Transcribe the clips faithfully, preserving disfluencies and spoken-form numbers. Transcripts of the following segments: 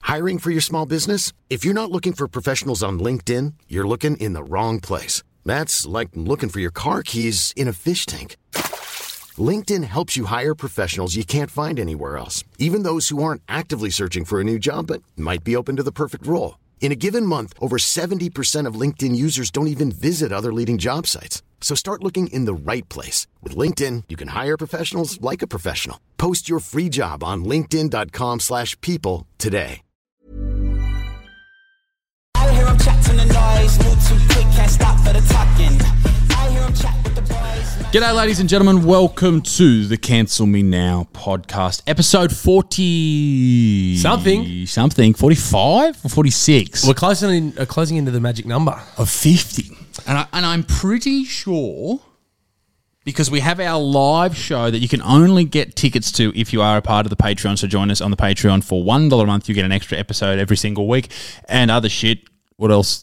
Hiring for your small business? If you're not looking for professionals on LinkedIn, you're looking in the wrong place. That's like looking for your car keys in a fish tank. LinkedIn helps you hire professionals you can't find anywhere else, even those who aren't actively searching for a new job but might be open to the perfect role. In a given month, over seventy percent of LinkedIn users don't even visit other leading job sites. So start looking in the right place. With LinkedIn, you can hire professionals like a professional. Post your free job on linkedin.com slash people today. I hear 'em chat to the noise, move too quick, can't stop for the talking. I hear 'em chat with the boys. G'day, ladies and gentlemen. Welcome to the Cancel Me Now podcast, episode forty Something. something, forty-five or forty-six We're closing in, uh, closing into the magic number. of fifty, and I, and I'm pretty sure because we have our live show that you can only get tickets to if you are a part of the Patreon. So join us on the Patreon for one dollar a month. You get an extra episode every single week and other shit. What else?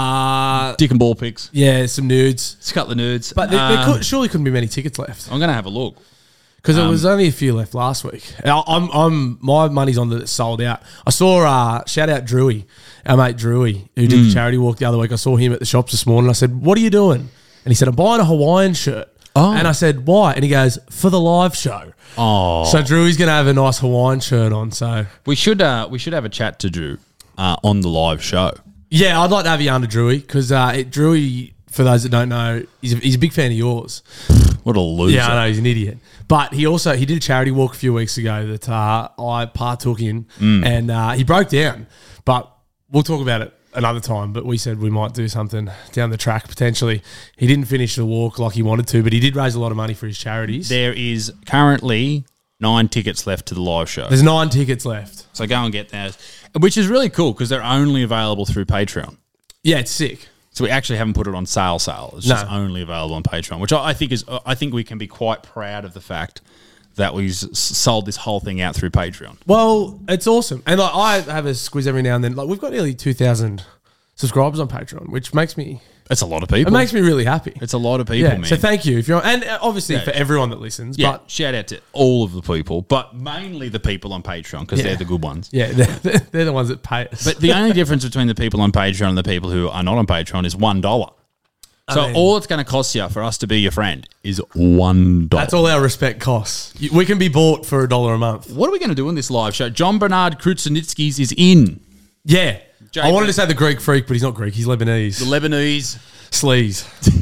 Uh, Dick and ball pics. yeah, some nudes. Just a couple of nudes. But there, there Um, could, surely couldn't be many tickets left I'm going to have a look. because there was only a few left last week. I- I'm, I'm, my money's on that it's sold out. I saw, uh, shout out Drewy, our mate Drewy, who did the charity walk the other week. I saw him at the shops this morning. I said, "What are you doing?" And he said, "I'm buying a Hawaiian shirt." Oh. And I said, "Why?" And he goes, "For the live show." Oh. So Drewy's going to have a nice Hawaiian shirt on. So We should uh, we should have a chat to Drew uh, on the live show. yeah, I'd like to have you under Drewy because uh, it- Drewy, for those that don't know, he's a, he's a big fan of yours. What a loser! Yeah, I know, he's an idiot. But he also, he did a charity walk a few weeks ago that uh, I partook in and uh, he broke down. But we'll talk about it another time. But we said we might do something down the track potentially. He didn't finish the walk like he wanted to, but he did raise a lot of money for his charities. There is currently nine tickets left to the live show, There's nine tickets left. so go and get those, which is really cool because they're only available through Patreon. Yeah, it's sick. So we actually haven't put it on sale. Sale. It's just No. only available on Patreon, which I I think is I think we can be quite proud of the fact that we s- sold this whole thing out through Patreon. Well, it's awesome. And like, I have a squeeze every now and then. Like we've got nearly two thousand subscribers on Patreon, which makes me, It's a lot of people. it makes me really happy. It's a lot of people, yeah, man. so thank you if you're, and uh, obviously Yeah. for everyone that listens. yeah, But shout out to all of the people, but mainly the people on Patreon because Yeah. they're the good ones. yeah, they're, they're the ones that pay us. But the only difference between the people on Patreon and the people who are not on Patreon is one dollar. So mean- all it's going to cost you for us to be your friend is one dollar. That's all our respect costs. You- We can be bought for a dollar a month. What are we going to do in this live show? John Bernard Krutsanitskis is in. Yeah. J I B. wanted to say the Greek freak, but he's not Greek. He's Lebanese. The Lebanese. Sleaze.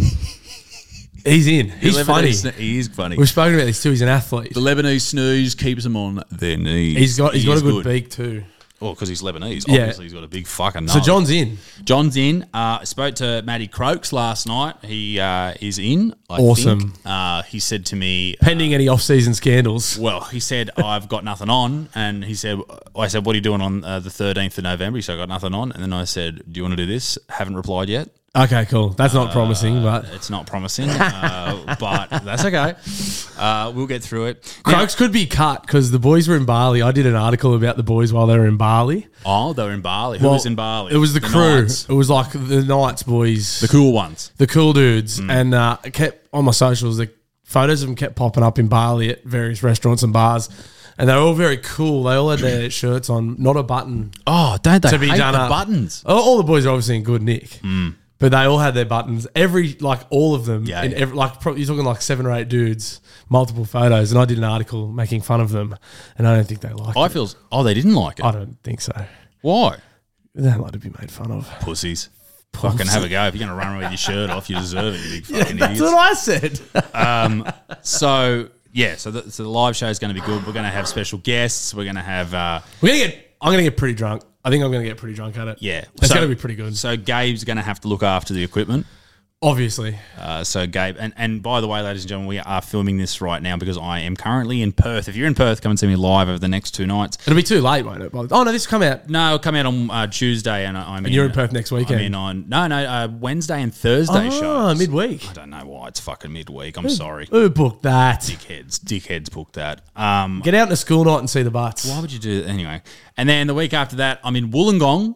He's in. He's the funny. Lebanese, He is funny. We've spoken about this too. He's an athlete. The Lebanese snooze keeps them on their knees. He's got he's He got a is good, beak too. Well, because he's Lebanese. Yeah. Obviously, he's got a big fucking nose. So John's in. John's in. Uh, I spoke to Matty Croaks last night. He uh, is in. I Awesome. think. Uh, he said to me, Pending any off-season scandals. well, he said, I've got nothing on. And he said, I said, what are you doing on uh, the thirteenth of November? He said, I got nothing on. And then I said, do you want to do this? Haven't replied yet. Okay, cool. That's not promising, but It's not promising, uh, but that's okay. Uh, we'll get through it. Now- Croaks could be cut because the boys were in Bali. I did an article about the boys while they were in Bali. oh, they were in Bali. Who Well, was in Bali? It was the, crew. Knights. It was like the Knights boys. The cool ones. the cool dudes, Mm. and uh, it kept on my socials. The photos of them kept popping up in Bali at various restaurants and bars, and they were all very cool. They all had their shirts on, not a button. Oh, don't they To be hate done the up. buttons? All, all the boys are obviously in good nick, but they all had their buttons. Every like all of them, Yeah, in yeah. every, like probably, you're talking like seven or eight dudes, multiple photos, and I did an article making fun of them, and I don't think they liked I it. feel. Oh, they didn't like it. I don't think so. Why? They don't like to be made fun of. Pussies. Fucking have a go. If you're going to run around with your shirt off, you deserve it, you big fucking That's idiots. what I said. Um, so, yeah, so the, so the live show is going to be good. We're going to have special guests. We're going to have, uh, We're gonna get. I'm gonna get pretty drunk. I think I'm gonna get pretty drunk at it. yeah. It's so, gonna be pretty good. So Gabe's going to have to look after the equipment. Obviously. Uh, so Gabe, and, and by the way, ladies and gentlemen, we are filming this right now because I am currently in Perth. If you're in Perth, come and see me live over the next two nights. It'll be too late, won't it? Oh, no, this will come out. No, it'll come out on uh, Tuesday, and I- I'm And you're in Perth next weekend. I'm in on no, no uh, Wednesday and Thursday Oh, shows. midweek. I don't know why it's fucking midweek. I'm sorry, Who booked that? dickheads. Dickheads booked that. Um, Get out in a school night and see the butts. why would you do that anyway? And then the week after that, I'm in Wollongong.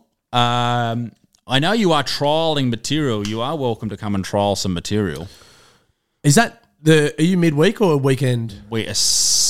Um, I know you are trialing material. You are welcome to come and trial some material. Is that the? Are you midweek or a weekend? We are s-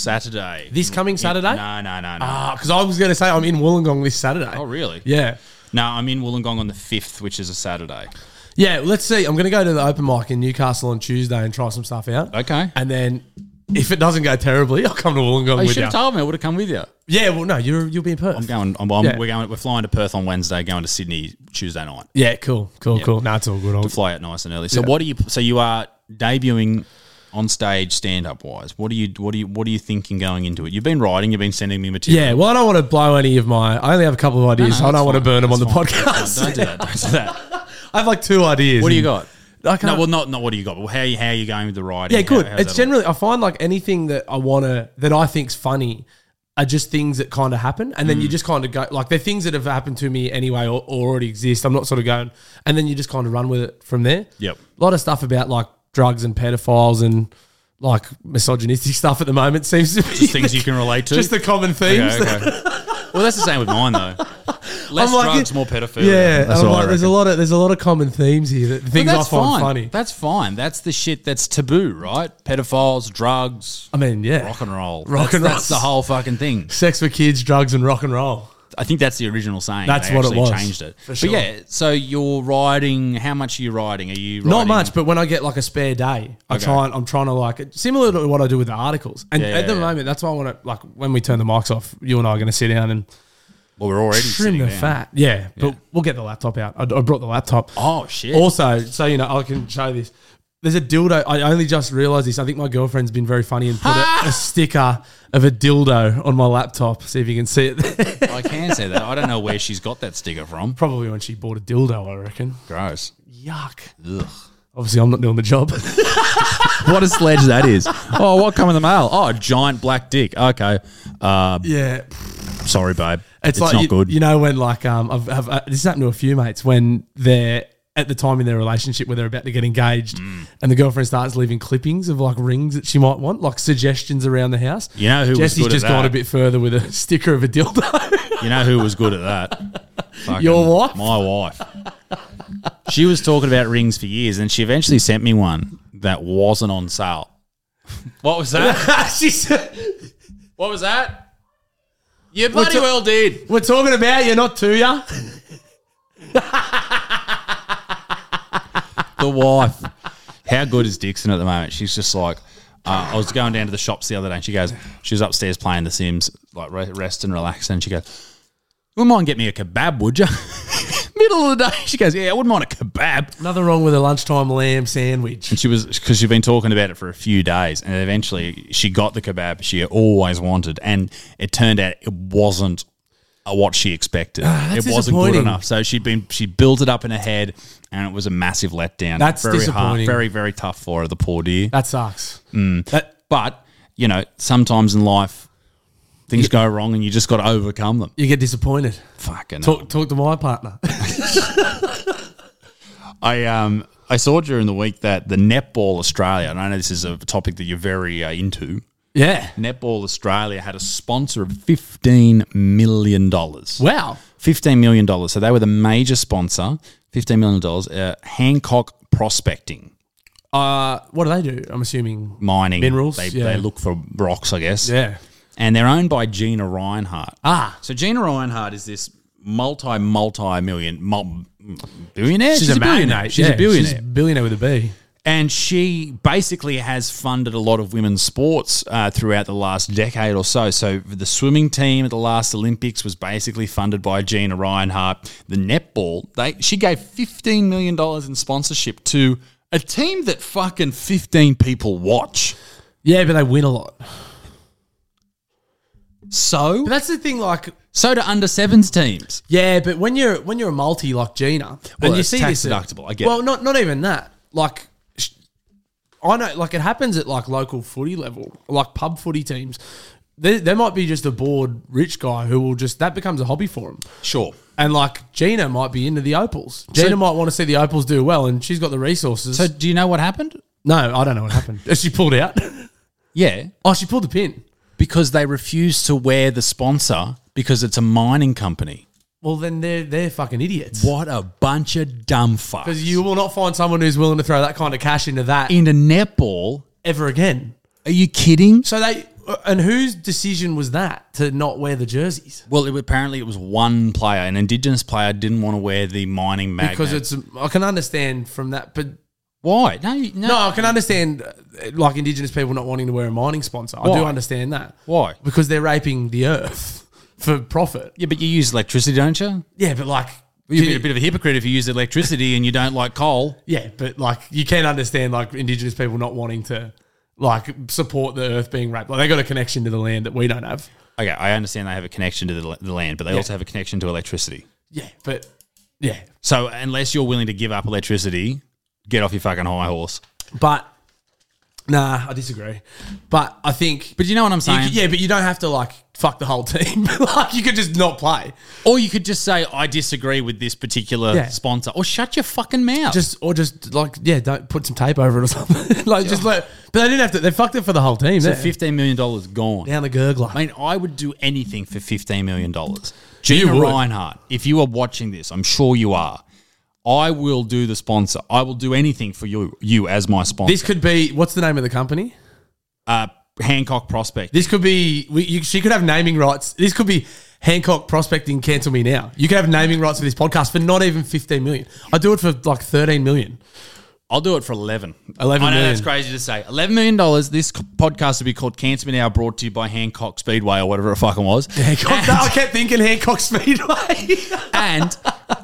Saturday. This coming Saturday? No, no, no, no. Ah, because I was going to say I'm in Wollongong this Saturday. Oh, really? Yeah. No, I'm in Wollongong on the fifth, which is a Saturday. Yeah, let's see. I'm going to go to the open mic in Newcastle on Tuesday and try some stuff out. Okay. And then if it doesn't go terribly, I'll come to Wollongong Oh, you with should you. have told me. I would have come with you. Yeah, well, no, you're, you'll be in Perth. I'm going. I'm, I'm, Yeah. We're going. We're flying to Perth on Wednesday. Going to Sydney Tuesday night. Yeah, cool, cool, cool. No, it's all good. I'll, To fly out nice and early. So Yeah. what do you? So you are debuting on stage, stand up wise. What are you? What are you? What are you thinking going into it? You've been writing. You've been sending me material. yeah, well, I don't want to blow any of my... I only have a couple of ideas. No, no, I don't that's want to fine. burn them on the That's fine. podcast. Don't do that. Don't do that. I have like two ideas. What do you and got? I can't, No, well, not not what do you got. But how you how are you going with the writing? yeah, good. How- how's It's that all- generally... I find like anything that I want to... That I think's funny are just things that kind of happen. And then Mm. you just kind of go... Like, they're things that have happened to me anyway or, or already exist. I'm not sort of going... And then you just kind of run with it from there. Yep. A lot of stuff about like drugs and pedophiles and like misogynistic stuff at the moment seems to be Just things you can relate to. just the common themes. Okay, okay. Well, that's the same with mine though. Less I'm like- drugs, more pedophilia. Yeah, that's I'm what I like, there's a reckon. lot of there's a lot of common themes here that But things I that's find fine. funny. That's fine. That's the shit that's taboo, right? Pedophiles, drugs, I mean, yeah, rock and roll. Rock that's, and roll. That's the whole fucking thing. sex for kids, drugs, and rock and roll. I think that's the original saying. That's They what it actually was, changed it. for sure. But yeah, so you're riding. How much are you riding? Are you riding? Not much, but when I get like a spare day, I Okay. try and I'm trying to like similar to what I do with the articles. And Yeah, at the yeah, yeah. moment, that's why I want to like when we turn the mics off, you and I are going to sit down and Well, we're already trim sitting the down. fat. Yeah, but Yeah. we'll get the laptop out. I, I brought the laptop. Oh shit! Also, so you know, I can show this. There's a dildo. I only just realised this. I think my girlfriend's been very funny and put a, a sticker of a dildo on my laptop. See if you can see it there. I can say that. I don't know where she's got that sticker from. Probably when she bought a dildo, I reckon. Gross. Yuck. Ugh. Obviously, I'm not doing the job. What a sledge that is. Oh, what come in the mail? Oh, a giant black dick. Okay. Uh, yeah. sorry, babe. It's, It's, like, not you, good. you know, when like, um, I've, I've, uh, this has happened to a few mates when they're at the time in their relationship where they're about to get engaged Mm. and the girlfriend starts leaving clippings of like rings that she might want, like suggestions around the house. You know who was Jesse's good at just gone that? a bit further with a sticker of a dildo. You know who was good at that? Fucking Your wife? My wife. She was talking about rings for years, and she eventually sent me one that wasn't on sale. What was that? she said, What was that? You bloody ta- well did. we're talking about you, not to ya. The wife. How good is Dixon at the moment? She's just like, uh, I was going down to the shops the other day, and she goes, she was upstairs playing The Sims, like re- rest and relax, and she goes, you wouldn't mind getting me a kebab, would you? Middle of the day, she goes, yeah, I wouldn't mind a kebab. Nothing wrong with a lunchtime lamb sandwich. And she was, because she'd been talking about it for a few days, and eventually she got the kebab she always wanted, and it turned out it wasn't uh, what she expected. Ah, that's it wasn't good disappointing. enough. So she'd been, she built it up in her head, and it was a massive letdown. That's very disappointing. Hard, very, very tough for her, the poor dear. That sucks. Mm. That, But, you know, sometimes in life, things go wrong, and you just got to overcome them. you get disappointed. Fucking Talk, talk to my partner. I um I saw during the week that the Netball Australia, and I know this is a topic that you're very uh, into. Yeah. Netball Australia had a sponsor of fifteen million dollars. Wow. fifteen million dollars. So they were the major sponsor, fifteen million dollars. Uh, Hancock Prospecting, Uh, what do they do? I'm assuming mining. Minerals, They, yeah. they look for rocks, I guess. Yeah. And they're owned by Gina Reinhart. Ah. So Gina Reinhart is this multi, multi-million, mul- billionaire? She's, a, billionaire. magnate. She's yeah, a billionaire. She's a billionaire with a B. And she basically has funded a lot of women's sports uh, throughout the last decade or so. So the swimming team at the last Olympics was basically funded by Gina Reinhart. The netball, they she gave fifteen million dollars in sponsorship to a team that fucking fifteen people watch. Yeah, but they win a lot. So? But that's the thing, like, So do under sevens teams. yeah, but when you're when you're a multi like Gina, Well, and you it's see tax this, at- deductible, I get Well, it. not not even that. Like, sh- I know, like it happens at like local footy level, like pub footy teams. There, there might be just a bored rich guy who will just that becomes a hobby for him. Sure. And like Gina might be into the Opals. Gina So- might want to see the Opals do well, and she's got the resources. So do you know what happened? no, I don't know what happened. She pulled out. Yeah. Oh, she pulled the pin. Because they refused to wear the sponsor because it's a mining company. Well, then they're they're fucking idiots. What a bunch of dumb fucks. Because you will not find someone who's willing to throw that kind of cash into that Into netball, ever again. are you kidding? So they and whose decision was that to not wear the jerseys? Well, it, apparently it was one player, an Indigenous player, didn't want to wear the mining magnet. Because it's, I can understand from that, but why? No, you- no, no, I can understand uh, like Indigenous people not wanting to wear a mining sponsor. I do Why? understand that. Why? Because they're raping the earth for profit. Yeah, but you use electricity, don't you? Yeah, but like, You'd be a bit of a hypocrite if you use electricity and you don't like coal. yeah, but like you can understand like Indigenous people not wanting to like support the earth being raped. Like they got a connection to the land that we don't have. Okay, I understand they have a connection to the, the land, but they Yeah. also have a connection to electricity. Yeah, but yeah, So unless you're willing to give up electricity, get off your fucking high horse. but nah, I disagree. But I think, But you know what I'm you saying? could- yeah, but you don't have to like fuck the whole team. Like you could just not play. Or you could just say, I disagree with this particular Yeah. sponsor. Or shut your fucking mouth. Just or just like yeah, don't put some tape over it or something. Like just let. But they didn't have to. They fucked it for the whole team. so They're fifteen million dollars gone. down the gurgler. I mean, I would do anything for fifteen million dollars. Gina would. Reinhardt, if you are watching this, I'm sure you are. I will do the sponsor. I will do anything for you, you as my sponsor. This could be what's the name of the company? uh, Hancock Prospect. This could be. We, you, she could have naming rights. This could be Hancock Prospecting. Cancel me now. You could have naming rights for this podcast for not even fifteen million. I do it for like thirteen million. I'll do it for eleven. eleven I know million. that's crazy to say. eleven million dollars. This podcast would be called Cancer Me Now, brought to you by Hancock Speedway or whatever it fucking was. Hancock, And- I kept thinking Hancock Speedway. and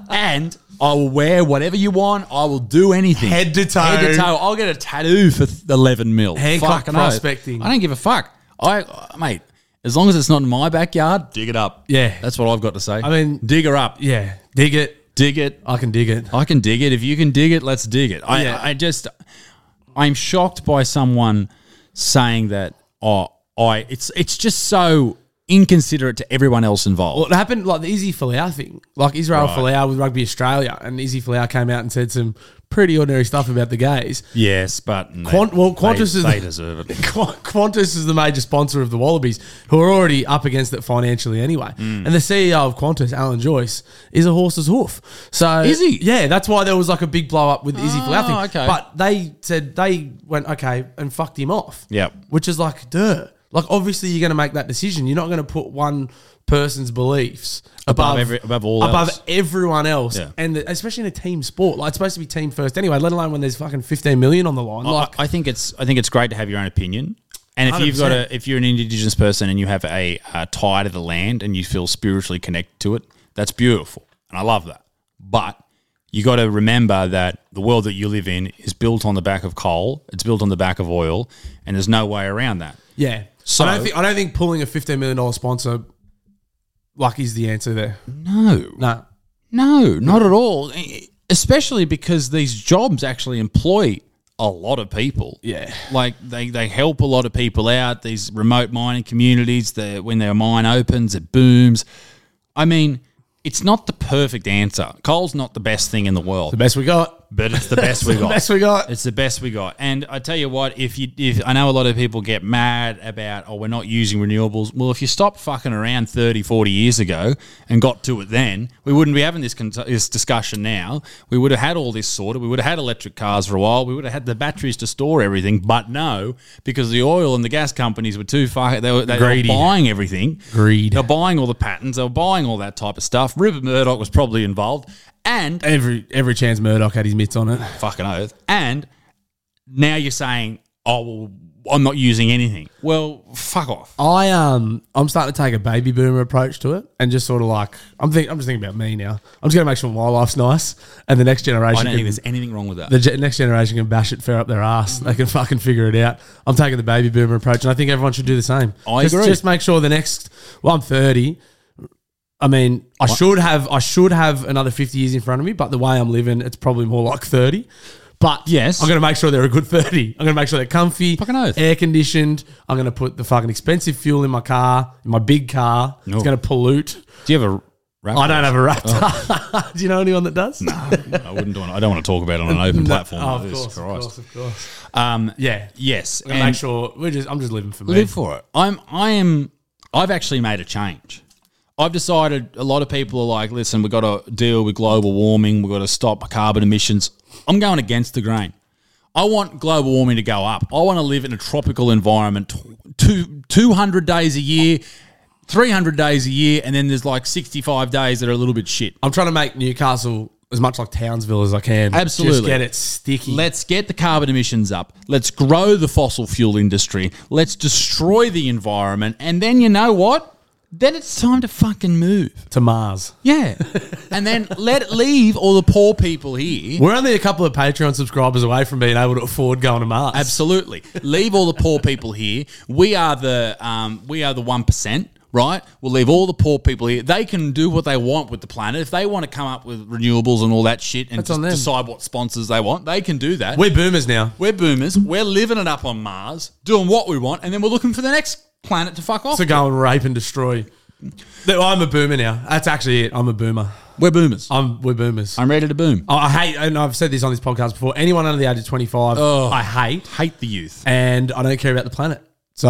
and I will wear whatever you want. I will do anything, Head to toe. Head to toe. I'll get a tattoo for th- eleven mil. Hancock Fucking oath. prospecting. I don't give a fuck. I, uh, mate, as long as it's not in my backyard, dig it up. Yeah. that's what I've got to say. I mean- dig her up. Yeah, dig it. Dig it. I can dig it. I can dig it. If you can dig it, let's dig it. I, Yeah. I just, I'm shocked by someone saying that. Oh, I. It's it's just so inconsiderate to everyone else involved. Well, it happened like the Izzy Folau thing, like Israel Right. Folau with Rugby Australia, and Izzy Folau came out and said some pretty ordinary stuff about the gays. yes, but Quant- well, Qantas they, is they the- deserve it. Qu- Qantas is the major sponsor of the Wallabies, who are already up against it financially anyway. Mm. And the C E O of Qantas, Alan Joyce, is a horse's hoof. So Is he? Yeah, that's why there was like a big blow up with the Izzy Oh, Folau thing. okay. But they said they went okay and fucked him off. Yep. Which is like, duh. Like obviously you're going to make that decision. You're not going to put one person's beliefs Above above every- above all above else. everyone else, Yeah. and the, especially in a team sport, like it's supposed to be team first anyway. Let alone when there's fucking fifteen million on the line. I- Like, I think it's I think it's great to have your own opinion. And if you've got one hundred percent. a if you're an Indigenous person and you have a, a tie to the land and you feel spiritually connected to it, that's beautiful, and I love that. But you got to remember that the world that you live in is built on the back of coal. It's built on the back of oil, and there's no way around that. yeah. So- I don't think I don't think pulling a fifteen million dollar sponsor like is the answer there. No, No. no, not at all. Especially because these jobs actually employ a lot of people. Yeah. Like they, they help a lot of people out. These remote mining communities, the, when their mine opens, it booms. I mean, it's not the perfect answer. Coal's not the best thing in the world, The best we got. but it's the best we The got. best we got. It's the best we got. And I tell you what, if you, if I know a lot of people get mad about, oh, we're not using renewables. Well, if you stopped fucking around thirty, forty years ago and got to it then, we wouldn't be having this, con- this discussion now. We would have had all this sorted. We would have had electric cars for a while. We would have had the batteries to store everything. But no, because the oil and the gas companies were too far, they were, they were Greedy. buying everything. Greed. They were buying all the patents. They were buying all that type of stuff. Rupert Murdoch was probably involved. And Every every chance Murdoch had his mitts on it. fucking oath. And now you're saying, oh, well, I'm not using anything. Well, fuck off. I um I'm starting to take a baby boomer approach to it and just sort of like I'm think I'm just thinking about me now. I'm just gonna make sure my life's nice and the next generation I don't can, think there's anything wrong with that. the ge- next generation can bash it fair up their ass. They can fucking figure it out. I'm taking the baby boomer approach, and I think everyone should do the same. I just, agree. Just make sure the next. Well, I'm thirty. I mean, I should have I should have another fifty years in front of me, but the way I'm living, it's probably more like thirty. But Yes. I'm going to make sure they're a good thirty. I'm going to make sure they're comfy, Fucking oath. air conditioned. I'm going to put the fucking expensive fuel in my car, in my big car. No. It's going to pollute. Do you have a rap? I don't have a Raptor. Do you know anyone that does? No. I wouldn't do it. I don't want to talk about it on an open platform Oh, like of this. course, of Christ. course, of course. Um, Yeah. yes. I'm going to and make sure we're just. I'm just living for me. live for it. I'm. I am. I've actually made a change. I've decided. A lot of people are like, "Listen, we've got to deal with global warming. We've got to stop carbon emissions." I'm going against the grain. I want global warming to go up. I want to live in a tropical environment two, two hundred days a year, three hundred days a year, and then there's like sixty-five days that are a little bit shit. I'm trying to make Newcastle as much like Townsville as I can. Absolutely. Just get it sticky. Let's get the carbon emissions up. Let's grow the fossil fuel industry. Let's destroy the environment. And then you know what? Then it's time to fucking move. to Mars. Yeah. And then let leave all the poor people here. We're only a couple of Patreon subscribers away from being able to afford going to Mars. Absolutely. Leave all the poor people here. We are the um, we are the one percent. Right? We'll leave all the poor people here. They can do what they want with the planet. If they want to come up with renewables and all that shit and That's just on them. decide what sponsors they want, they can do that. We're boomers now. We're boomers. We're living it up on Mars, doing what we want, and then we're looking for the next planet to fuck off. To go and rape and destroy. No, I'm a boomer now. That's actually it. I'm a boomer. We're boomers. I'm we're boomers. I'm ready to boom. I I hate, and I've said this on this podcast before. Anyone under the age of twenty-five, Oh. I hate, Hate the youth. and I don't care about the planet.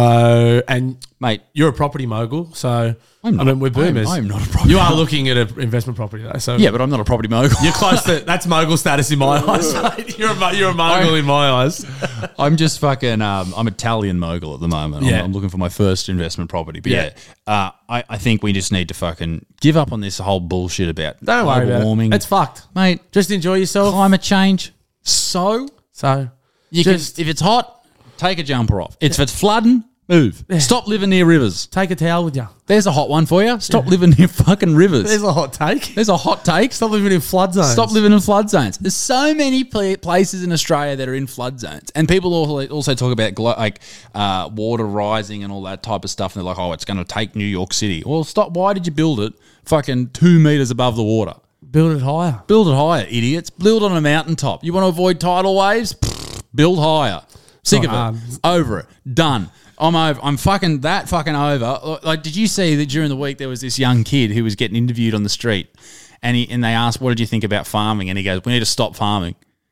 So, and Mate, you're a property mogul, so I'm not. I mean, we're boomers. I'm, I'm not a property You are mogul. looking at an investment property though. So Yeah, but I'm not a property mogul. you're close to that's mogul status in my eyes. mate. You're a mo- you're a mogul in my eyes. I'm just fucking. Um, I'm Italian mogul at the moment. I'm, Yeah. I'm looking for my first investment property. But yeah, Yeah. uh, I, I think we just need to fucking give up on this whole bullshit about Don't worry global about warming. it. It's fucked. Mate, Just enjoy yourself. climate change. So So you just can, if it's hot, take a jumper off. If it's flooding, move. Stop living near rivers. take a towel with you. There's a hot one for you. Stop living near fucking rivers. There's a hot take. There's a hot take. Stop living in flood zones. Stop living in flood zones. There's so many pla- places in Australia that are in flood zones, and people also also talk about glo- like uh, water rising and all that type of stuff. And they're like, "Oh, it's going to take New York City." Well, stop. Why did you build it fucking two meters above the water? Build it higher. Build it higher, idiots. Build on a mountaintop. You want to avoid tidal waves? Pfft, build higher. Sick of not it. hard. Over it. Done. I'm over. I'm fucking that fucking over. Like, did you see that during the week there was this young kid who was getting interviewed on the street, and he and they asked, "What did you think about farming?" And he goes, "We need to stop farming."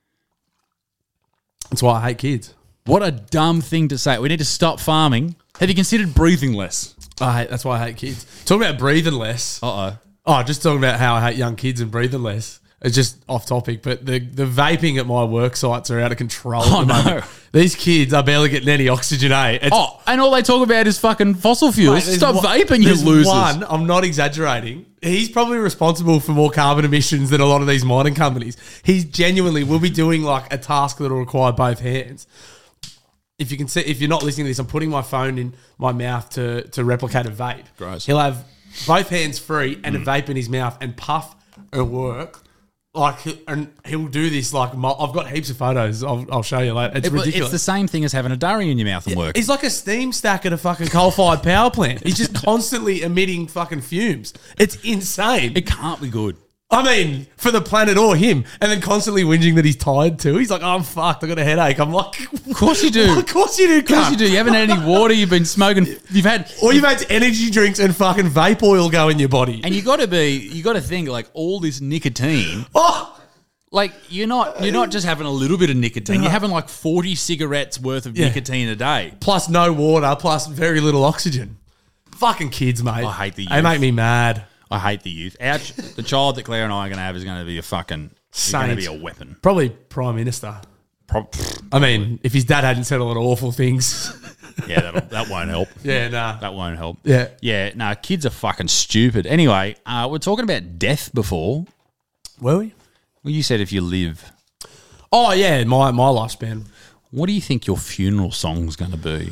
That's why I hate kids. What a dumb thing to say. We need to stop farming. Have you considered breathing less? I hate. That's why I hate kids. Talking about breathing less. Uh oh. Oh, just talking about how I hate young kids and breathing less. It's just off topic, but the, the vaping at my work sites are out of control. Oh, at the moment. no. These kids are barely getting any oxygen, eh? It's, Oh, and all they talk about is fucking fossil fuels. Mate, there's Stop one- vaping, you there's losers. One, I'm not exaggerating. He's probably responsible for more carbon emissions than a lot of these mining companies. He's genuinely will be doing like a task that'll require both hands. If you can see, if you're not listening to this, I'm putting my phone in my mouth to to replicate a vape. Gross. He'll have both hands free and a vape in his mouth and puff and work. Like, and he'll do this like, mul- I've got heaps of photos. I'll, I'll show you later. It's It- ridiculous. it's the same thing as having a durry in your mouth and work. He's like a steam stack at a fucking coal-fired power plant. He's just constantly emitting fucking fumes. It's insane. It can't be good. I mean, for the planet or him. And then constantly whinging that he's tired too. He's like, oh, I'm fucked. I got a headache. I'm like, Of course you do. of course you do. Of course you do. You haven't had any water. You've been smoking. You've had, Or you've had energy drinks and fucking vape oil go in your body. and you got to be. You got to think like all this nicotine. oh, Like you're not. You're not just having a little bit of nicotine. You're having like forty cigarettes worth of Yeah. nicotine a day. plus no water, plus very little oxygen. Fucking kids, mate. I hate the They youth. make me mad. I hate the youth. Our, ch- the child that Claire and I are going to have is going to be a fucking. He's going to be a Saint. weapon. Probably Prime Minister. Prob- I mean, if his dad hadn't said a lot of awful things. yeah, that'll, that won't help. yeah, nah. That won't help. Yeah. Yeah. No, kids are fucking stupid. Anyway, uh, we're talking about death before. Were we? Well, you said if you live. Oh, yeah, my, my lifespan. What do you think your funeral song's going to be?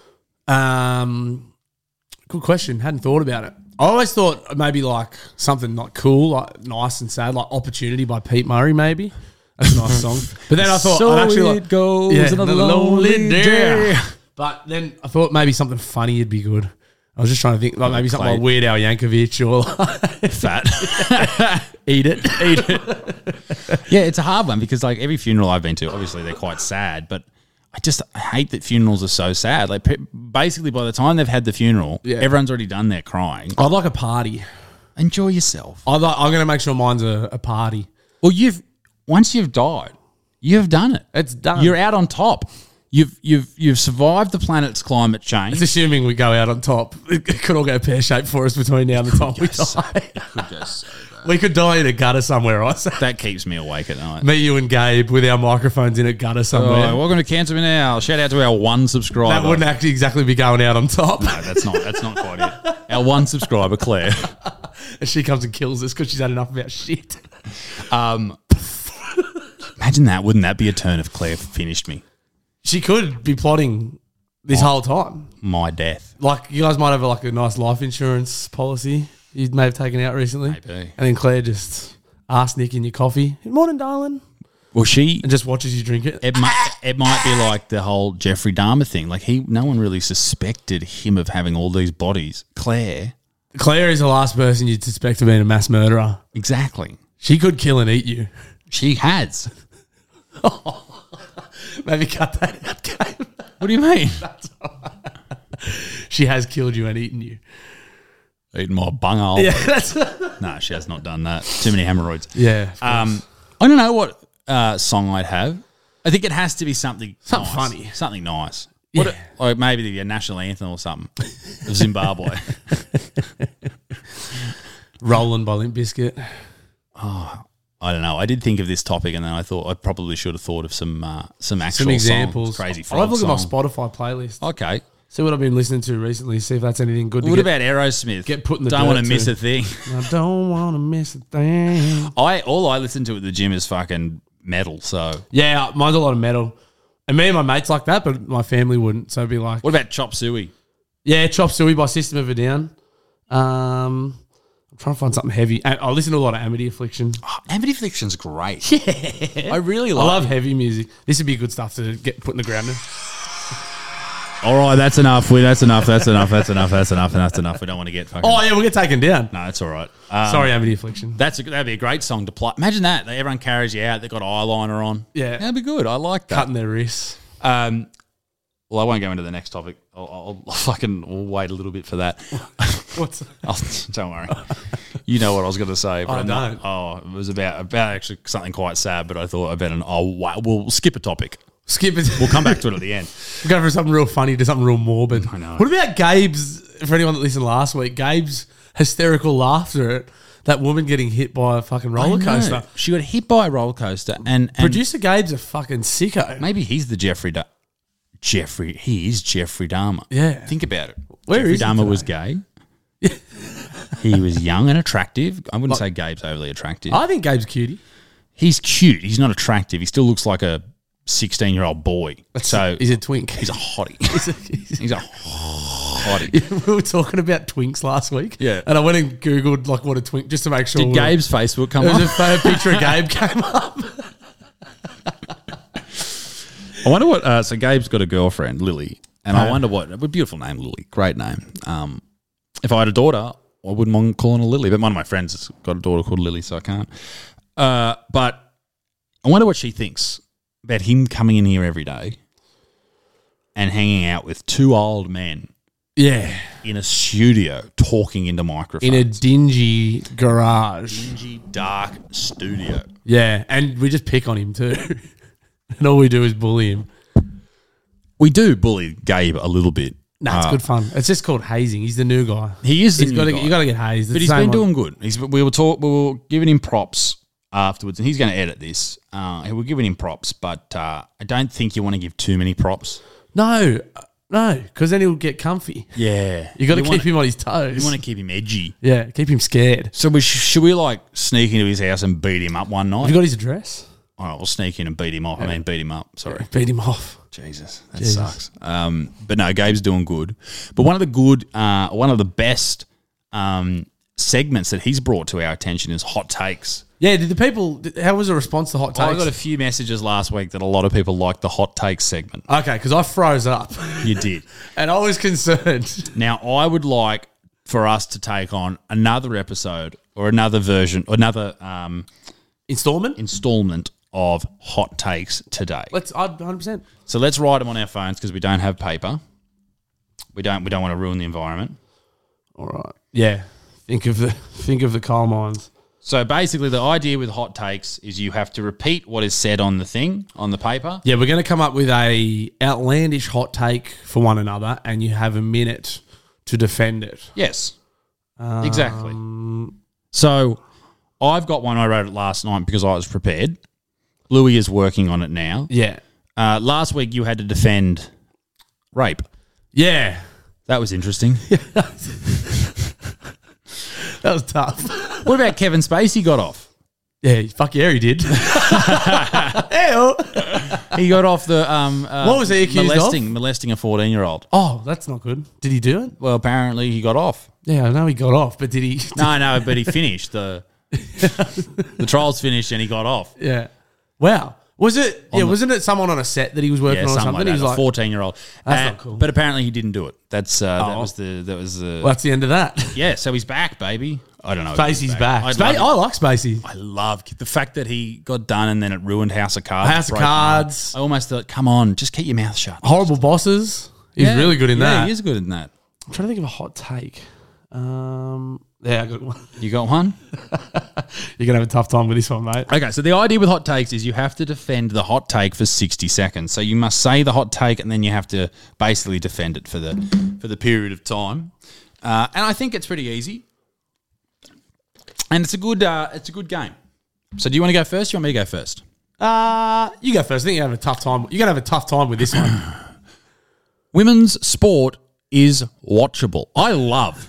Um, good question. Hadn't thought about it. I always thought maybe like something like cool, like nice and sad, like Opportunity by Pete Murray, maybe. That's a nice song. But then I thought, So I'd actually it like, goes another lonely day. But then I thought maybe something funny would be good. I was just trying to think, like maybe something Clay. like Weird Al Yankovic or like Fat. Eat It. Eat it. Yeah, it's a hard one because like every funeral I've been to, obviously they're quite sad, but I just hate that funerals are so sad. Like pe- basically by the time they've had the funeral, Yeah. everyone's already done their crying. I'd like a party. Enjoy yourself. I'd like, I'm going to make sure mine's a, a party. Well, you've once you've died, you've done it. It's done. You're out on top. You've you've you've survived the planet's climate change. It's assuming we go out on top. It could all go pear shaped for us between now and the time we die. So, could go so bad. We could die in a gutter somewhere, I say. That keeps me awake at night. Me, you, and Gabe with our microphones in a gutter somewhere. Oh, welcome to Cancer Me Now. Shout out to our one subscriber. That wouldn't actually exactly be going out on top. No, that's not. That's not quite it. Our one subscriber, Claire. And she comes and kills us because she's had enough about shit. Um, imagine that. Wouldn't that be a turn if Claire finished me? She could be plotting this Oh. whole time. My death. Like, you guys might have like a nice life insurance policy you may have taken out recently. Maybe. And then Claire just asks Nick in your coffee, "Good morning, darling," Well, she. and just watches you drink it. It might. It might be like the whole Jeffrey Dahmer thing. Like he, no one really suspected him of having all these bodies. Claire. Claire is the last person you'd suspect of being a mass murderer. Exactly. She could kill and eat you. She has. Maybe cut that out, Gabe. What do you mean? She has killed you and eaten you. Eating my bunghole. Yeah, that's No, she has not done that. Too many hemorrhoids. yeah. Um, I don't know what uh, song I'd have. I think it has to be something Something nice. funny. Something nice. What Yeah. a- like maybe the national anthem or something of Zimbabwe. Rolling by Limp Bizkit. I don't know. I did think of this topic, and then I thought I probably should have thought of some uh, some actual Some examples. songs. Crazy I'll Frog have a look at my song. Spotify playlist. Okay. See what I've been listening to recently. See if that's anything good. To What get, about Aerosmith? get put in the Don't dirt want to miss to. a thing. I don't want to miss a thing. I all I listen to at the gym is fucking metal. So Yeah, mine's a lot of metal. And me and my mates like that, but my family wouldn't. So it'd be like, what about Chop Suey? yeah, Chop Suey by System of a Down. Um, I'm trying to find something heavy. I I listen to a lot of Amity Affliction. Oh, Amity Affliction's great. Yeah, I really I like. love heavy music. This would be good stuff to get put in the ground. in. All right, that's enough. We that's enough. That's enough. That's enough. That's enough. That's enough. We don't want to get fucking. Oh yeah, we'll get taken down. No, it's all right. Um, Sorry, Amity Affliction. That's a, that'd be a great song to play. Imagine that. Everyone carries you out. They've got eyeliner on. Yeah. That'd be good. I like that. Cutting their wrists. Um, well, I won't go into the next topic. I'll, I'll, I'll fucking I'll wait a little bit for that. What's I'll, don't worry. You know what I was going to say. But I I'm not- don't. Oh, it was about about actually something quite sad. But I thought I better. Oh, wa- we'll skip a topic. skip it? We'll come back to it at the end. We'll go from something real funny to something real morbid. I know. What about Gabe's, for anyone that listened last week, Gabe's hysterical laughter at that woman getting hit by a fucking roller I know. coaster? She got hit by a roller coaster, and, and Producer Gabe's a fucking sicko. maybe he's the Jeffrey. Da- Jeffrey, he is Jeffrey Dahmer. Yeah. Think about it. Where Jeffrey is he Dahmer was today? gay. He was young and attractive. I wouldn't say Gabe's overly attractive. I think Gabe's a cutie. He's cute. He's not attractive. He still looks like a sixteen-year-old boy. So He's a twink. he's a hottie. He's a- he's- He's a hottie. we were talking about twinks last week. Yeah. And I went and Googled like what a twink just to make sure. Did we- Gabe's Facebook come There was a up? photo picture of Gabe came up. I wonder what. Uh, so Gabe's got a girlfriend, Lily, and I Oh. wonder what. A beautiful name, Lily. Great name. Um, if I had a daughter, I wouldn't mind calling her Lily. But one of my friends has got a daughter called Lily, so I can't. Uh, but I wonder what she thinks about him coming in here every day and hanging out with two old men Yeah. in a studio talking into microphones. In a dingy garage. dingy, dark studio. Yeah. And we just pick on him too. And all we do is bully him. We do bully Gabe a little bit. Nah, it's Uh, good fun. It's just called hazing. He's the new guy. He is the He's new got to guy. you got to get hazed. It's But the he's same been one. doing good. He's we were talk, we were giving him props afterwards, and he's going to edit this. Uh, we're giving him props, but uh, I don't think you want to give too many props. No, uh, no, because then he'll get comfy. Yeah, You got to keep wanna, him on his toes. You want to keep him edgy. yeah, keep him scared. So we sh- should we like sneak into his house and beat him up one night? Have you got his address? All right, we'll sneak in and beat him off. I mean, beat him up. Sorry. Beat him off. Jesus, that Jesus. sucks. Um, but no, Gabe's doing good. But one of the good, uh, one of the best um, segments that he's brought to our attention is hot takes. Yeah, did the people? Did, how was the response to hot takes? I got a few messages last week that a lot of people liked the hot takes segment. okay, because I froze up You did. and I was concerned. Now, I would like for us to take on another episode or another version, or another um, Installment? installment of hot takes today. Let's. I'd one hundred percent. So let's write them on our phones because we don't have paper. We don't. We don't want to ruin the environment. All right. Yeah. Think of the think of the coal mines. So basically, the idea with hot takes is you have to repeat what is said on the thing, on the paper. Yeah, we're going to come up with a outlandish hot take for one another, and you have a minute to defend it. Yes, um, exactly. So I've got one. I wrote it last night because I was prepared. Louis is working on it now. Yeah. Uh, last week you had to defend rape. Yeah. That was interesting. That was tough. What about Kevin Spacey got off? Yeah, fuck yeah, he did. Ew. He got off the um. Uh, What was he accused molesting, of? Molesting a fourteen-year-old. Oh, that's not good. Did he do it? Well, apparently he got off. Yeah, I know he got off, but did he? No, no, but he finished the. The trial's finished and he got off. Yeah. Wow. Was it? On Yeah. the- wasn't it someone on a set that he was working Yeah, on or something something? like He that. was A like, fourteen-year-old. That's Uh, not cool. But apparently he didn't do it. That's uh, that Oh. was the that was the. well, that's the end of that. Yeah, so he's back, baby. I don't know. if he's Spacey's back. I'd Spa- love it. I like Spacey. I love the fact that he got done and then it ruined House of Cards. House of Broke my heart. Cards. I almost thought, come on, just keep your mouth shut. Horrible Bosses. He's Yeah, really good in yeah, that. he is good in that. I'm trying to think of a hot take. Um, yeah, I got one. You got one? You're gonna have a tough time with this one, mate. Okay, so the idea with hot takes is you have to defend the hot take for sixty seconds. So you must say the hot take and then you have to basically defend it for the for the period of time. Uh, and I think it's pretty easy. And it's a good uh, it's a good game. So do you want to go first? Or you want me to go first? Uh, you go first. I think you're gonna have a tough time. You're gonna have a tough time with this one. Women's sport is watchable. I love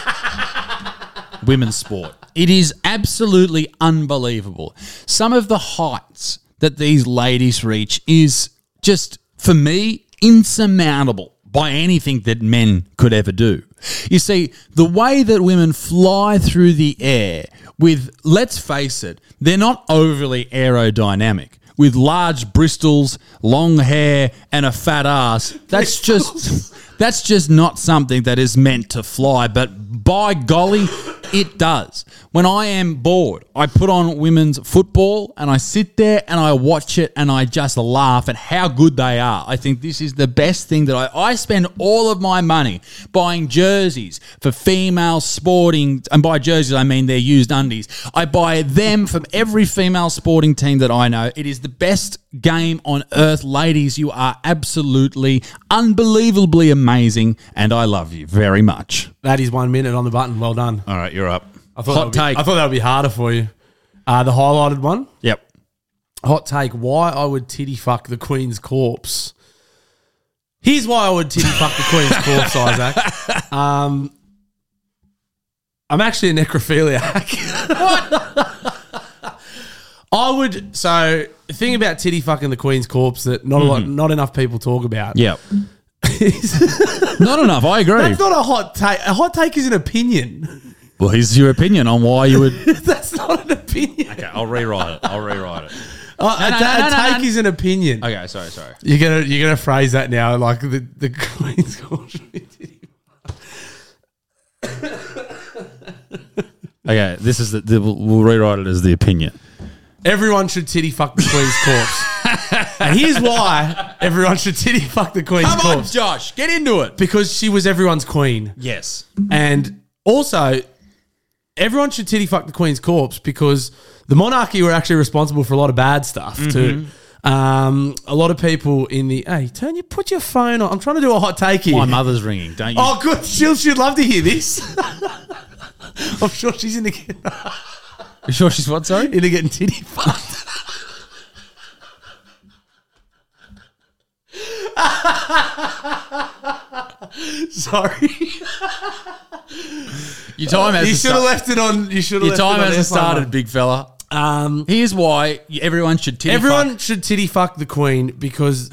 women's sport. It is absolutely unbelievable. Some of the heights that these ladies reach is just, for me, insurmountable by anything that men could ever do. You see, the way that women fly through the air with, let's face it, they're not overly aerodynamic. With large bristles, long hair, and a fat ass, that's just that's just not something that is meant to fly. But by golly, it does. When I am bored, I put on women's football and I sit there and I watch it and I just laugh at how good they are. I think this is the best thing that I... I spend all of my money buying jerseys for female sporting... And by jerseys, I mean they're used undies. I buy them from every female sporting team that I know. It is the best game on earth. Ladies, you are absolutely, unbelievably amazing and I love you very much. That is one minute on the button. Well done. All right, you're up. I thought Hot that would be, take. I thought that would be harder for you. Uh, the highlighted one. Yep. Hot take. Why I would titty fuck the Queen's corpse. Here's why I would titty fuck the Queen's corpse, Isaac. Um, I'm actually a necrophiliac. What? I would. So the thing about titty fucking the Queen's corpse that not a lot, not enough people talk about. Yep. Not enough. I agree. That's not a hot take. A hot take is an opinion. Well, here's your opinion on why you would. That's not an opinion. Okay, I'll rewrite it. I'll rewrite it. Uh, No, a no, ta- no, a no, no, take no. is an opinion. Okay, sorry, sorry. You're gonna you're gonna phrase that now like the the Queen's corpse. Okay, this is the, the we'll, we'll rewrite it as the opinion. Everyone should titty fuck the Queen's corpse. And here's why everyone should titty fuck the Queen's Come on, corpse. Josh, get into it. Because she was everyone's queen. Yes. And also, everyone should titty fuck the Queen's corpse because the monarchy were actually responsible for a lot of bad stuff too. Um, a lot of people in the hey, turn you put your phone on. I'm trying to do a hot take here. My mother's ringing, don't you? Oh, good. She'll she'd love to hear this. I'm sure she's into getting, You sure she's what, sorry? into getting titty fucked. Sorry. Your time hasn't You should have started. left it on. You should have Your left time it on hasn't airplane started, mode. big fella. Um, Here's why everyone should titty everyone fuck. should titty fuck the Queen because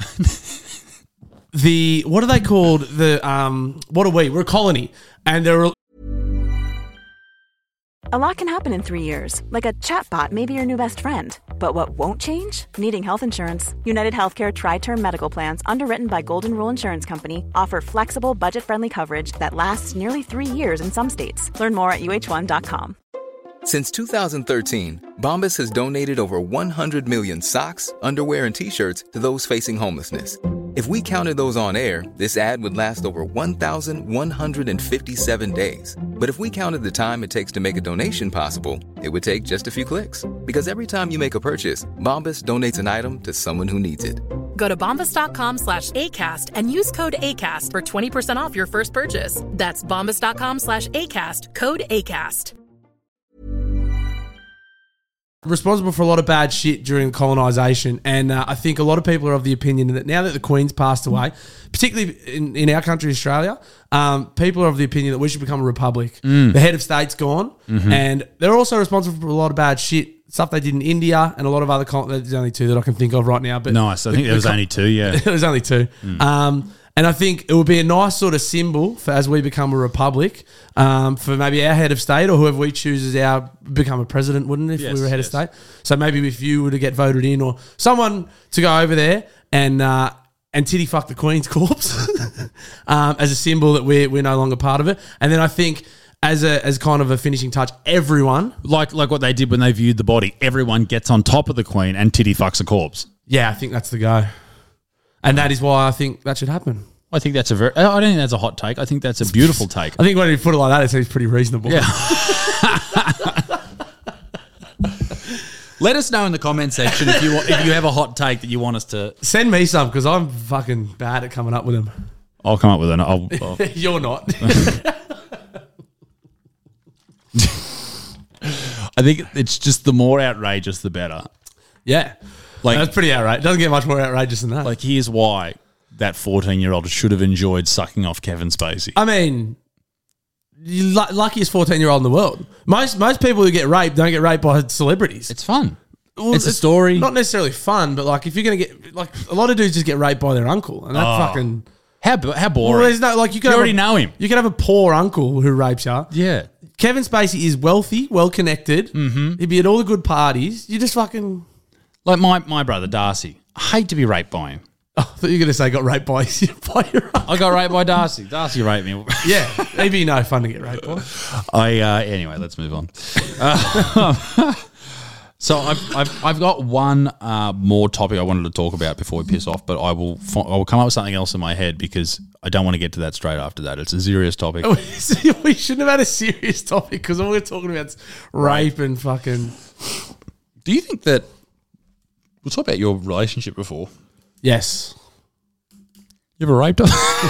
the what are they called? The um, what are we? We're a colony, and they're A lot can happen in three years, like a chatbot may be your new best friend. But what won't change? Needing health insurance. United Healthcare Tri-Term Medical Plans, underwritten by Golden Rule Insurance Company, offer flexible, budget-friendly coverage that lasts nearly three years in some states. Learn more at U H one dot com. Since two thousand thirteen, Bombas has donated over one hundred million socks, underwear, and T-shirts to those facing homelessness. If we counted those on air, this ad would last over one thousand one hundred fifty-seven days. But if we counted the time it takes to make a donation possible, it would take just a few clicks. Because every time you make a purchase, Bombas donates an item to someone who needs it. Go to bombas.com slash ACAST and use code ACAST for twenty percent off your first purchase. That's bombas.com slash ACAST, code ACAST. Responsible for a lot of bad shit during colonisation, and uh, I think a lot of people are of the opinion that now that the Queen's passed away, particularly in, in our country, Australia, um, people are of the opinion that we should become a republic. Mm. The head of state's gone, Mm-hmm. and they're also responsible for a lot of bad shit, stuff they did in India and a lot of other con- there's only two that I can think of right now. But Nice. I think there was only two, yeah. It was only two. Mm. Um, and I think it would be a nice sort of symbol for as we become a republic, um, for maybe our head of state or whoever we choose as our become a president, wouldn't it, if Yes, we were head yes. of state? So maybe if you were to get voted in or someone to go over there and uh, and titty fuck the Queen's corpse um, as a symbol that we're, we're no longer part of it. And then I think as a as kind of a finishing touch, everyone... Like like what they did when they viewed the body. Everyone gets on top of the Queen and titty fucks a corpse. Yeah, I think that's the go. And that is why I think that should happen. I think that's a very... I don't think that's a hot take. I think that's a beautiful take. I think when you put it like that, it seems pretty reasonable. Yeah. Let us know in the comment section if you want, if you have a hot take that you want us to... Send me some because I'm fucking bad at coming up with them. I'll come up with an... I'll, I'll, You're not. I think it's just the more outrageous, the better. Yeah. Like- That's pretty outrageous. Doesn't get much more outrageous than that. Like, here's why that fourteen-year-old should have enjoyed sucking off Kevin Spacey. I mean, you lu- luckiest fourteen-year-old in the world. Most most people who get raped don't get raped by celebrities. It's fun. Well, it's a story. Not necessarily fun, but like if you're going to get... Like a lot of dudes just get raped by their uncle. And that Oh. fucking... How, bo- how boring. Well, there's no... Like you, could You have already a, know him. You can have a poor uncle who rapes you. Yeah. Kevin Spacey is wealthy, well-connected. Mm-hmm. He'd be at all the good parties. You just fucking... Like my, my brother, Darcy. I hate to be raped by him. Oh, I thought you were going to say got raped by, by your uncle. I got raped by Darcy. Darcy raped me. Yeah, it'd be no fun to get raped by. I uh, anyway, let's move on. Uh, so I've, I've I've got one uh, more topic I wanted to talk about before we piss off, but I will fi- I will come up with something else in my head because I don't want to get to that straight after that. It's a serious topic. We shouldn't have had a serious topic because all we're talking about is rape and fucking... Do you think that we'll talk about your relationship before? Yes. You ever raped her?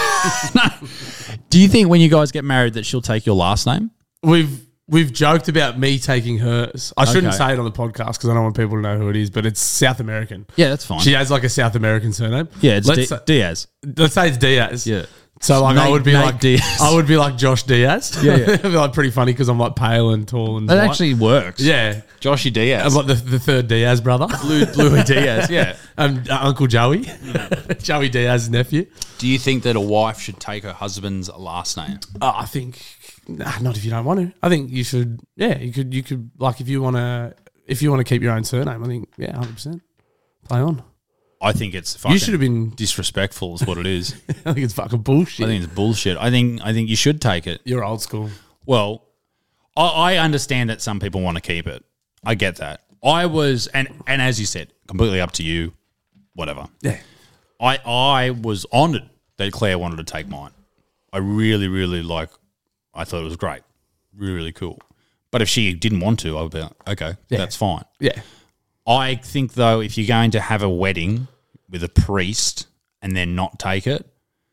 No. Do you think when you guys get married that she'll take your last name? We've we've joked about me taking hers. I shouldn't Okay. say it on the podcast because I don't want people to know who it is, but it's South American. Yeah, that's fine. She has like a South American surname. yeah, it's let's D- say, Diaz. let's say it's Diaz. Yeah. So like I Nate- would be Nate like Diaz. I would be like Josh Diaz. Yeah, yeah. It'd be like pretty funny because I'm like pale and tall and That white. actually works. Yeah. Joshy Diaz. I'm like the, the third Diaz brother. Louis, Louis Diaz, yeah. And uh, Uncle Joey. Joey Diaz's nephew. Do you think that a wife should take her husband's last name? Oh, I think nah, not if you don't want to. I think you should. Yeah, you could. You could like if you want to. If you want to keep your own surname, I think yeah, hundred percent. Play on. I think it's fucking You should have been. disrespectful is what it is. I think it's fucking bullshit. I think it's bullshit. I think I think you should take it. You're old school. Well, I, I understand that some people want to keep it. I get that. I was and and as you said, completely up to you. Whatever. Yeah. I I was honoured that Claire wanted to take mine. I really, really like. I thought it was great, really, really cool. But if she didn't want to, I would be like, okay, Yeah. that's fine. Yeah. I think though, if you're going to have a wedding with a priest and then not take it,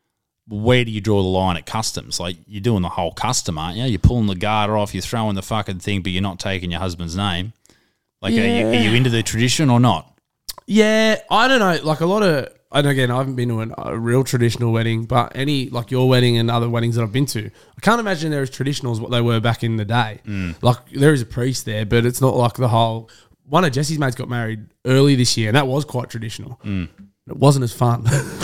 where do you draw the line at customs? Like you're doing the whole custom, aren't you? You're pulling the garter off, you're throwing the fucking thing, but you're not taking your husband's name. Like, are, you, are you into the tradition or not? Yeah, I don't know. Like a lot of, and again, I haven't been to an, a real traditional wedding, but any like your wedding and other weddings that I've been to, I can't imagine they're as traditional as what they were back in the day. Like there is a priest there, but it's not like the whole. One of Jesse's mates got married early this year, and that was quite traditional. It wasn't as fun.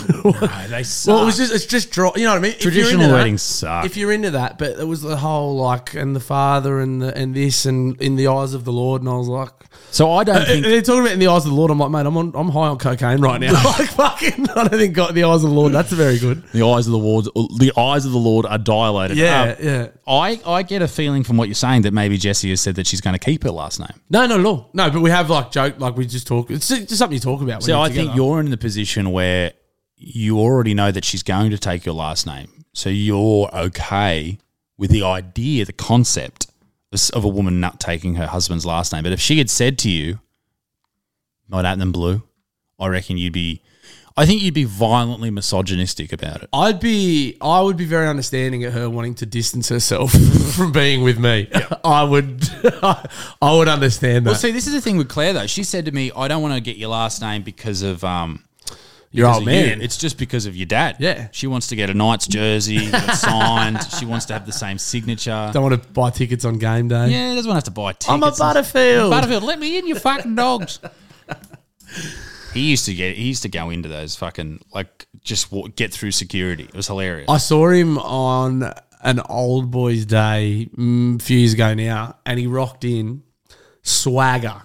They suck. Well, it was just it's just draw. You know what I mean? If you're Traditional into that- weddings suck. If you're into that, but it was the whole like and the father and the, and this and in the eyes of the Lord, and I was like, So I don't and think they're talking about in the eyes of the Lord. I'm like, mate, I'm on, I'm high on cocaine right now. Like fucking, I don't think got the eyes of the Lord. That's very good. the eyes of the Lord, the eyes of the Lord are dilated. Yeah, Um, yeah. I, I get a feeling from what you're saying that maybe Jessie has said that she's going to keep her last name. No, no, no, no. But we have like joke, like we just talk. It's just something you talk about. When So you're I together. think you're in the position where you already know that she's going to take your last name. So you're okay with the idea, the concept of a woman not taking her husband's last name. But if she had said to you, not at them blue, I reckon you'd be, I think you'd be violently misogynistic about it. I'd be, I would be very understanding at her wanting to distance herself from being with me. Yep. I would, I would understand that. Well, see, this is the thing with Claire though. She said to me, I don't want to get your last name because of, um, your old of man. You. It's just because of your dad. Yeah. She wants to get a Knights jersey, get it signed. She wants to have the same signature. Don't want to buy tickets on game day. Yeah, doesn't want to have to buy tickets. I'm a Butterfield. Butterfield, let me in, you fucking dogs. He used to get. He used to go into those fucking like just walk, get through security. It was hilarious. I saw him on an old boys' day mm, a few years ago now, and he rocked in swagger,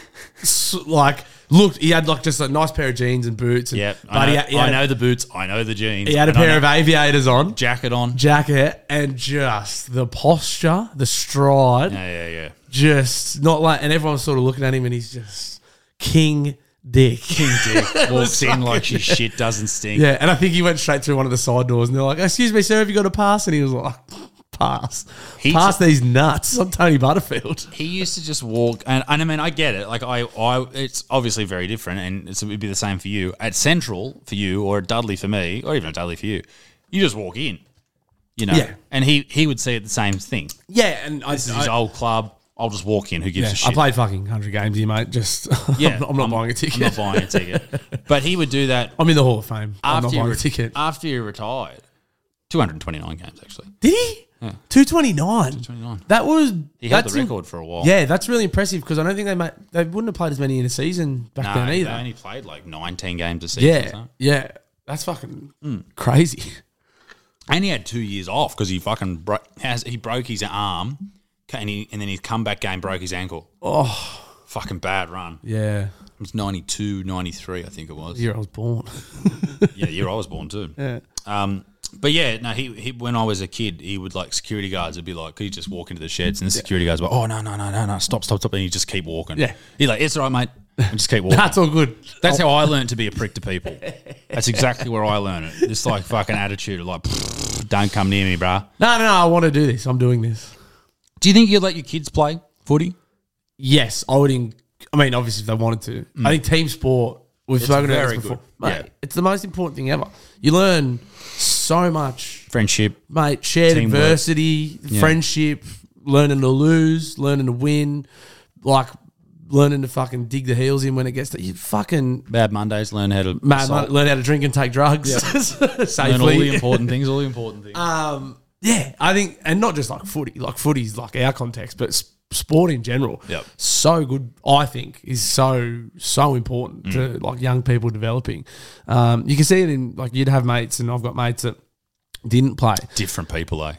S- like looked. He had like just a nice pair of jeans and boots. And, Yep, but I know, he had, he had I a- know the boots. I know the jeans. He had a and I pair know- of aviators on, jacket on. jacket, and just the posture, the stride, Yeah, yeah, yeah. just not like. And everyone's sort of looking at him, and he's just king dick. King Dick walks in like your shit doesn't stink. Yeah, and I think he went straight through one of the side doors, and they're like, "Excuse me, sir, have you got a pass?" And he was like, "Pass, He pass ju- these nuts." I'm Tony Butterfield. He used to just walk, and, and I mean, I get it. Like I, I, it's obviously very different, and it's, it would be the same for you at Central for you, or at Dudley for me, or even at Dudley for you. You just walk in, you know. Yeah. And he he would see it the same thing. Yeah, and I, This is his old club. I'll just walk in. Who gives yeah, a shit? I played fucking one hundred games here, mate. Just Yeah, I'm not, I'm not buying a ticket. I'm not buying a ticket. But he would do that I'm in the Hall of Fame. I'm not after buying you, a ticket. after you retired. two hundred twenty-nine games actually. Did he? Two twenty nine. twenty-nine. That was He held that's the in- record for a while. Yeah, that's really impressive because I don't think they made, they wouldn't have played as many in a season back No, then they either. only played like nineteen games a season. or Yeah, something. yeah, that's fucking Hmm. crazy. And he had two years off because he fucking bro- has he broke his arm, and, he, and then his comeback game broke his ankle. Oh, Fucking bad run. yeah. It was ninety-two, ninety-three, I think it was. The year I was born. Yeah, the year I was born too. Yeah. Um, but yeah, no, he, he when I was a kid, he would like security guards would be like, could you just walk into the sheds? And the security guards were, oh no, no, no, no, no, stop, stop, stop, and you just keep walking. Yeah. He's like, it's all right, mate. And just keep walking. That's all good. That's how I learned to be a prick to people. That's exactly where I learned it. This like fucking attitude of like, don't come near me, bruh. No, no, no. I want to do this. I'm doing this. Do you think you'd let your kids play footy? Yes, I would. In, I mean, obviously, if they wanted to. I think team sport. We've It's spoken about very this before. good. Mate, Yeah. it's the most important thing ever. You learn so much, Friendship. mate. Shared Teamwork. adversity, friendship, learning to lose, learning to win, like learning to fucking dig the heels in when it gets to you. Fucking Bad Mondays, learn how to man, assault. learn how to drink and take drugs safely. Learn all the important things, all the important things. Um, yeah, I think, and not just like footy, like footy's like our context, but s- sport in general. Yep. So good, I think, is so so important to like young people developing. Um, you can see it in like you'd have mates, and I've got mates that didn't play. Different people, eh?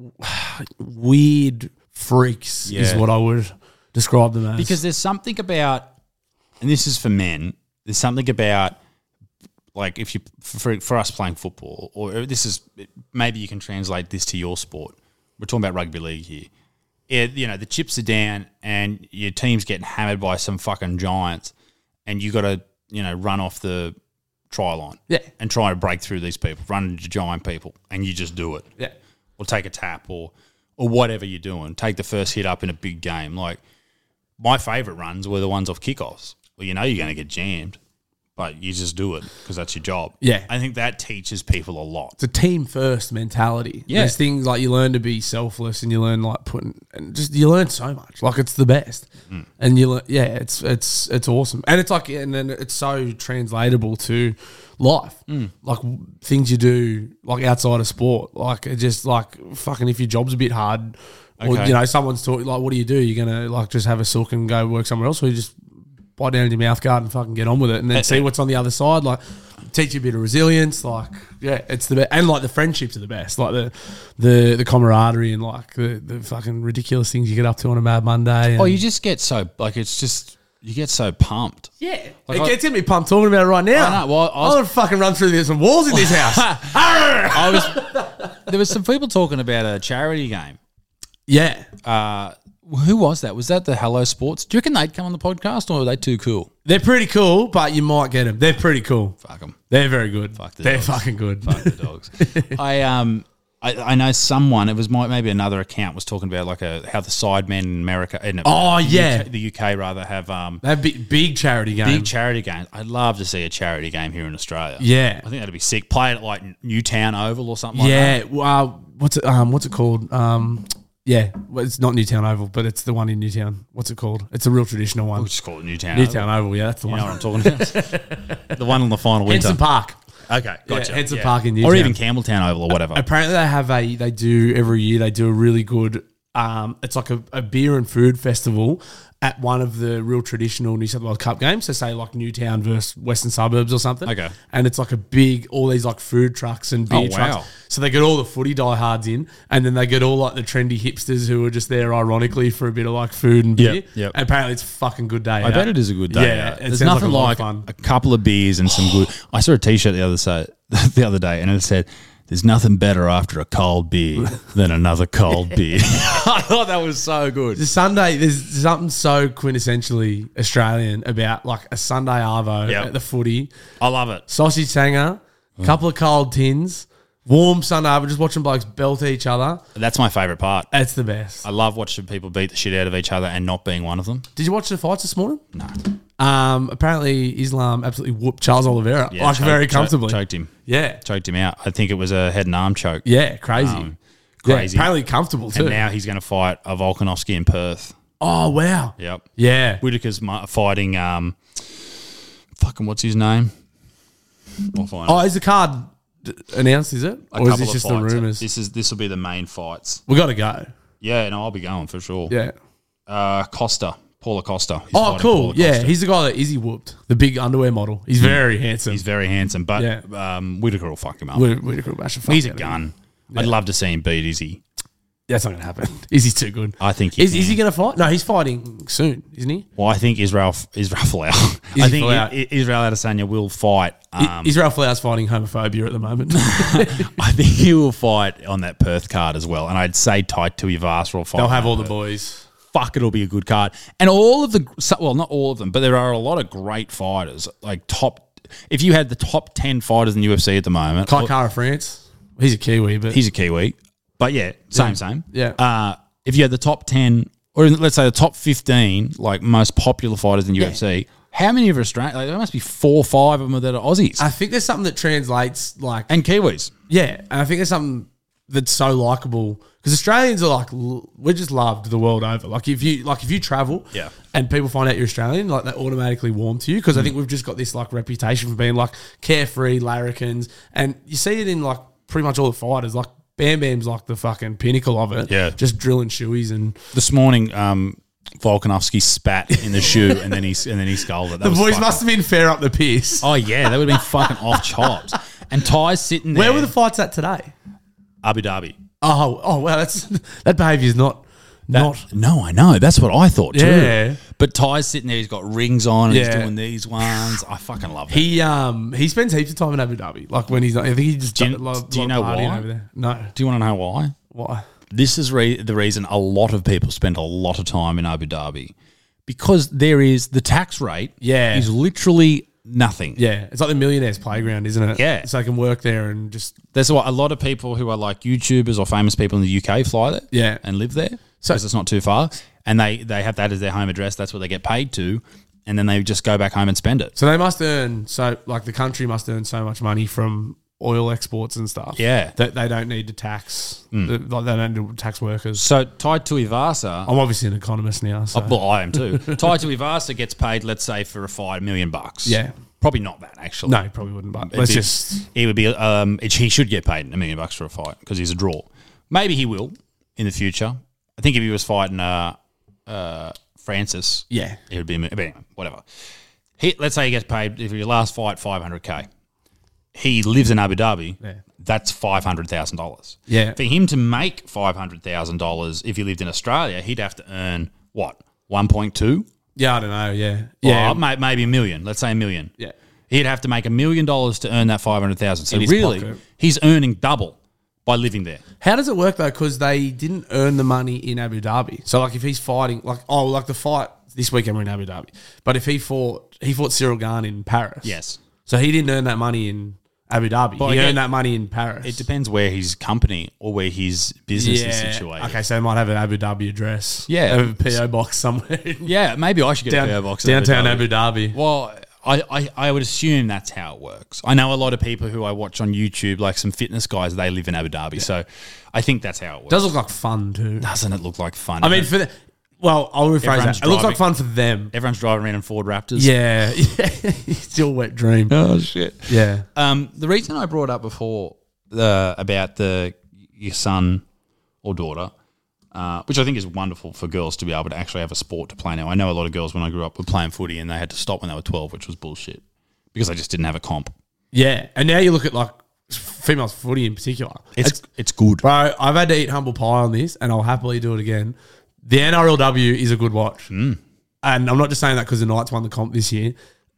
Weird freaks is Yeah. what I would describe them as. Because there's something about, and this is for men, there's something about, like, if you, for, for us playing football, or this is, maybe you can translate this to your sport. We're talking about rugby league here. It, you know, the chips are down and your team's getting hammered by some fucking giants, and you got to, you know, run off the try line. Yeah. And try and break through these people, run into giant people, and you just do it. yeah, Or take a tap, or or whatever you're doing. Take the first hit up in a big game. Like, my favourite runs were the ones off kickoffs. Well, you know you're going to get jammed, but you just do it because that's your job. Yeah. I think that teaches people a lot. it's a team first mentality. Yeah. There's things like you learn to be selfless, and you learn like putting, and just you learn so much. Like it's the best, Mm. and you learn, yeah, it's it's it's awesome, and it's like, and then it's so translatable to life, Mm. like w- things you do like outside of sport, like it just like fucking if your job's a bit hard, or Okay. you know someone's talking like, what do you do? You're gonna like just have a sook and go work somewhere else, or you just bite down in your mouth guard and fucking get on with it, and then Uh, see uh, what's on the other side. Like teach you a bit of resilience. Like yeah, it's the best, and like the friendships are the best. Like the the the camaraderie and like the, the fucking ridiculous things you get up to on a Mad Monday. And Oh, you just get so, like, it's just, you get so pumped. yeah, Like it I- gets in me pumped talking about it right now. I know, well, I was- I'm gonna fucking run through some walls in this house. I was, there was some people talking about a charity game. Yeah, Uh, Who was that? Was that the Hello Sports? Do you reckon they'd come on the podcast, or are they too cool? They're pretty cool, but you might get them. They're pretty cool. Fuck them. They're very good. Fuck the They're dogs. fucking good. Fuck the dogs. I um I, I know someone. It was my, maybe another account was talking about like a how the Sidemen in America. In Oh, the yeah. U K, the U K rather have um They have big, big charity games. big charity games. I'd love to see a charity game here in Australia. Yeah. I think that'd be sick. Play it at like Newtown Oval or something. like Yeah. that. Well, what's it? Um, what's it called? Um, yeah. Well, it's not Newtown Oval, but it's the one in Newtown. What's it called? It's a real traditional one. We'll just call it Newtown. Newtown Oval. Oval. Yeah, that's the You one. know what I'm talking about? The one on the final winter. Henson Park. Okay, gotcha. Yeah, Henson Yeah. Park in or Newtown. even Campbelltown Oval or whatever. Apparently, they have a. They do every year. They do a really good. Um, it's like a, a beer and food festival at one of the real traditional New South Wales Cup games. So, say like Newtown versus Western Suburbs or something. Okay. And it's like a big, all these like food trucks and beer Oh, wow. trucks. So they get all the footy diehards in, and then they get all like the trendy hipsters who are just there ironically for a bit of like food and beer. Yep, yep. And apparently, it's a fucking good day. I out. bet it is a good day. Yeah, out. it There's sounds nothing like a lot like, of fun. a couple of beers and some good. I saw a T-shirt the other say, the other day, and it said, "There's nothing better after a cold beer than another cold beer." I thought that was so good. The Sunday, there's something so quintessentially Australian about like a Sunday arvo Yep. at the footy, I love it. sausage tanger, a couple of cold tins, warm Sunday arvo, just watching blokes belt each other. That's my favourite part. It's the best. I love watching people beat the shit out of each other and not being one of them. Did you watch the fights this morning? No. Um, apparently Islam absolutely whooped Charles Oliveira like choked- very cho- comfortably. Choked him. Yeah, Choked him out. I think it was a head and arm choke. yeah, crazy, Um, Yeah, crazy. apparently comfortable too. And now he's going to fight a Volkanovski in Perth. oh wow, Yep. yeah. Whitaker's mu- fighting, um, fucking what's his name? I'll find Oh, it. is the card d- announced? Is it, A or is couple this of just the fights. rumors? This is this will be the main fights. We got to go. Yeah, no, I'll be going for sure. Yeah. Uh, Costa, Paula Costa. He's Oh, fighting cool. Paula Yeah, Costa. he's the guy that Izzy whooped, the big underwear model. He's very handsome. he's very handsome, but Yeah. um, Whitaker will fuck him up. Whit- Whitaker will bash the fuck He's a out of him. gun. I'd love to see him beat Izzy. That's not going to happen. Izzy's too good. I think he Is, is can. he going to fight? No, he's fighting soon, isn't he? Well, I think Israel Israel Folau. Izzy I think Folau. I- Israel Adesanya will fight. I- Um, Israel Folau's fighting homophobia at the moment. I think he will fight on that Perth card as well. And I'd say tight to Ivasa will fight. They'll on have that all the Perth. boys. Fuck, it'll be a good card. And all of the, so- well, not all of them, but there are a lot of great fighters. Like top, if you had the top ten fighters in the U F C at the moment, Kai Kara France. He's a Kiwi, but he's a Kiwi. But yeah, same, Yeah. same. Yeah. Uh, if you had the top ten, or let's say the top fifteen, like most popular fighters in the Yeah. U F C, how many of Australian? Like, there must be four or five of them that are Aussies I think there's something that translates like and Kiwis. yeah, and I think there's something that's so likable because Australians are like l- we're just loved the world over. Like if you like if you travel, Yeah. and people find out you're Australian, like they automatically warm to you because I think we've just got this like reputation for being like carefree larrikins, and you see it in like pretty much all the fighters. Like Bam Bam's like the fucking pinnacle of it. Yeah. just drilling shoeys and This morning, um, Volkanovski spat in the shoe and then he and then he sculled it. That the was boys fucking- must have been fair up the piss. Oh yeah, that would have been fucking off chops. And Ty's sitting there. Where were the fights at today? Abu Dhabi. Oh, oh wow, that's that behaviour is not That- not. No, I know. That's what I thought too. Yeah. But Ty's sitting there. He's got rings on. And He's Yeah. doing these ones. I fucking love that. He um he spends heaps of time in Abu Dhabi. Like when he's not, I think he just Do you- do, lot, do you lot know of partying why? over there. No, Do you want to know why? why? This is re- the reason a lot of people spend a lot of time in Abu Dhabi because there is the tax rate. Yeah. is literally nothing. Yeah, it's like the millionaire's playground, isn't it? Yeah. so they can work there and just There's what a lot of people who are like YouTubers or famous people in the U K fly there. Yeah. and live there So- because it's not too far, and they they have that as their home address. That's what they get paid to, and then they just go back home and spend it. so they must earn so like the country must earn so much money from oil exports and stuff. Yeah. that they don't need to tax. The, like they don't do tax workers. So tied to Ivasa, I'm obviously an economist now. So. oh, well, I am too. Tied to Ivasa gets paid, let's say, for a fight, a million bucks. Yeah. Probably not that, actually. No, he probably wouldn't. But It'd let's be- just It would be, um, it, he should get paid a million bucks for a fight because he's a draw. Maybe he will in the future. I think if he was fighting uh, uh, Francis, yeah. it would be, a mi- but anyway, whatever. He, let's say he gets paid, if your last fight, five hundred K. He lives in Abu Dhabi, Yeah. that's five hundred thousand dollars. Yeah. For him to make five hundred thousand dollars if he lived in Australia, he'd have to earn, what, one point two? Yeah, I don't know. Yeah, Yeah, yeah, maybe a million. Let's say a million. yeah. He'd have to make a million dollars to earn that five hundred thousand. So In his really, pocket. he's earning double by living there. How does it work though? Because they didn't earn the money in Abu Dhabi. So like if he's fighting, like oh, like the fight this weekend we're in Abu Dhabi, but if he fought, he fought Cyril Gane in Paris. Yes. So he didn't earn that money in Abu Dhabi. But he again, earned that money in Paris. It depends where his company or where his business is situated. Okay, so they might have an Abu Dhabi address. Yeah. Have a P O box somewhere. Yeah, maybe I should get Down, a P O box in downtown Abu Abu Dhabi. Dhabi. Well, I, I, I would assume that's how it works. I know a lot of people who I watch on YouTube, like some fitness guys, they live in Abu Dhabi. Yeah. So I think that's how it works. Does look like fun too. Doesn't it look like fun? I mean, for the, well, I'll rephrase Everyone's that. It looks like driving- fun for them. Everyone's driving around in Ford Raptors. Yeah. yeah. Still wet dream. Oh, shit. Yeah. Um, the reason I brought up before uh, about the your son or daughter, uh, which I think is wonderful for girls to be able to actually have a sport to play now. I know a lot of girls when I grew up were playing footy and they had to stop when they were twelve, which was bullshit because they just didn't have a comp. Yeah. And now you look at like females footy in particular. It's it's, it's good. Bro, I've had to eat humble pie on this and I'll happily do it again. The N R L W is a good watch. Mm. And I'm not just saying that because the Knights won the comp this year.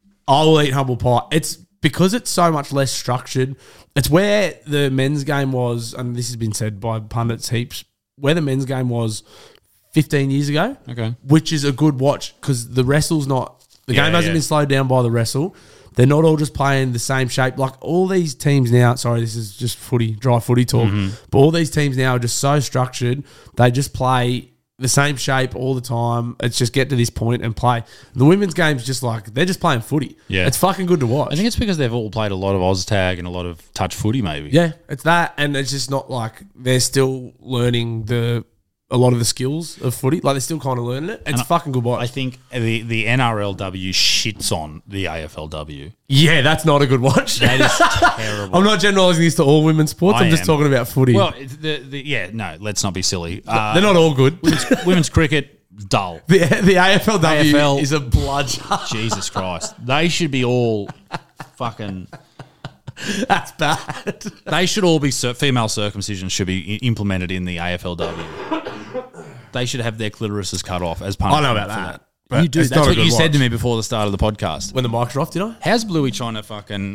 I will eat humble pie. It's because it's so much less structured. It's where the men's game was, and this has been said by pundits heaps, where the men's game was fifteen years ago. Okay. Which is a good watch because the wrestle's not, the Yeah, game hasn't yeah. been slowed down by the wrestle. They're not all just playing the same shape. Like all these teams now, sorry, this is just footy, dry footy talk, Mm-hmm. but all these teams now are just so structured. They just play the same shape all the time. It's just get to this point and play. The women's game's just like, they're just playing footy. Yeah. It's fucking good to watch. I think it's because they've all played a lot of Oztag and a lot of touch footy, maybe. yeah, it's that. And it's just not like they're still learning the a lot of the skills of footy. Like they're still kind of learning it. It's And fucking good watch. I think the, the N R L W shits on the A F L W. yeah, that's not a good watch. That is terrible. I'm not generalising this to all women's sports. I I'm just am. talking about footy. Well, it's the, the, yeah, no, let's not be silly. Uh, they're not all good. women's, women's cricket, dull. The, the A F L W A F L is a bloodshed. Jesus Christ. They should be all fucking... That's bad. They should all be... Cir- female circumcision should be i- implemented in the A F L W. They should have their clitorises cut off as punishment. I know about for that. that. You do. It's That's not a what good you said to watch. me before the start of the podcast. When the mics are off, did I? How's Bluey trying to fucking...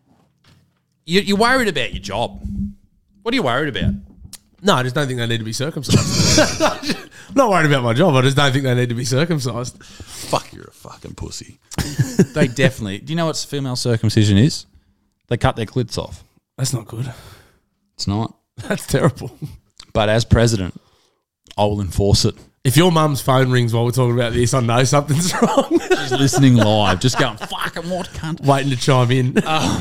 You, you're worried about your job. What are you worried about? No, I just don't think they need to be circumcised. I'm not worried about my job. I just don't think they need to be circumcised. Fuck, you're a fucking pussy. They definitely... Do you know what female circumcision is? They cut their clits off. That's not good. It's not. That's terrible. But as president, I will enforce it. If your mum's phone rings while we're talking about this, I know something's wrong. She's listening live, just going, fucking what cunt. Waiting to chime in.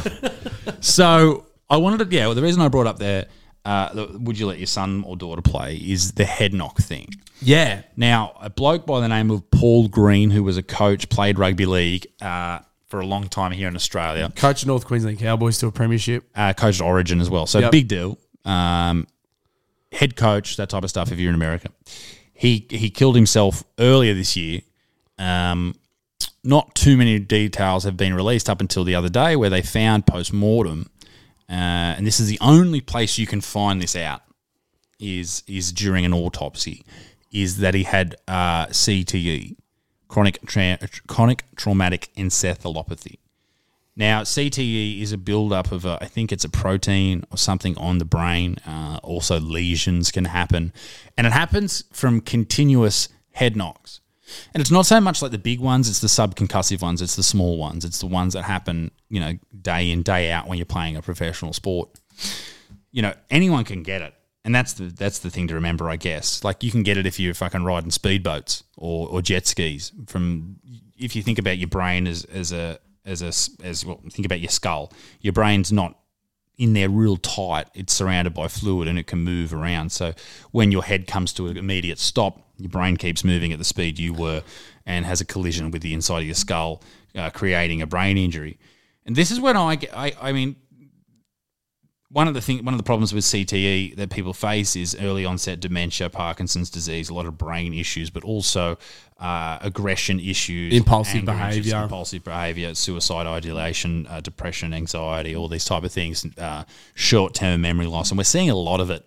So I wanted to, yeah, well, the reason I brought up there, uh, the, would you let your son or daughter play, is the head knock thing. yeah. Now, a bloke by the name of Paul Green, who was a coach, played rugby league uh, for a long time here in Australia, Coach North Queensland Cowboys to a premiership. uh, coached Origin as well. So Yep. big deal. Um, head coach, that type of stuff if you're in America. He he killed himself earlier this year. Um, not too many details have been released up until the other day where they found post-mortem, uh, and this is the only place you can find this out, is is during an autopsy, is that he had uh, C T E, chronic tra- chronic traumatic encephalopathy. Now, C T E is a build-up of, a, I think it's a protein or something on the brain. Uh, also, lesions can happen. And it happens from continuous head knocks. And it's not so much like the big ones, it's the subconcussive ones, it's the small ones. It's the ones that happen, you know, day in, day out when you're playing a professional sport. You know, anyone can get it. And that's the that's the thing to remember, I guess. Like, you can get it if you're fucking riding speedboats or, or jet skis. From if you think about your brain as, as a... As a as well, think about your skull. Your brain's not in there real tight. It's surrounded by fluid and it can move around. So when your head comes to an immediate stop, your brain keeps moving at the speed you were and has a collision with the inside of your skull, uh, creating a brain injury. And this is when I get, I, I mean, one of the thing, one of the problems with C T E that people face is early onset dementia, Parkinson's disease, a lot of brain issues, but also uh, aggression issues, Impulsive anger issues, behaviour. impulsive behaviour, suicide ideation, uh, depression, anxiety, all these type of things, uh, short-term memory loss, and we're seeing a lot of it.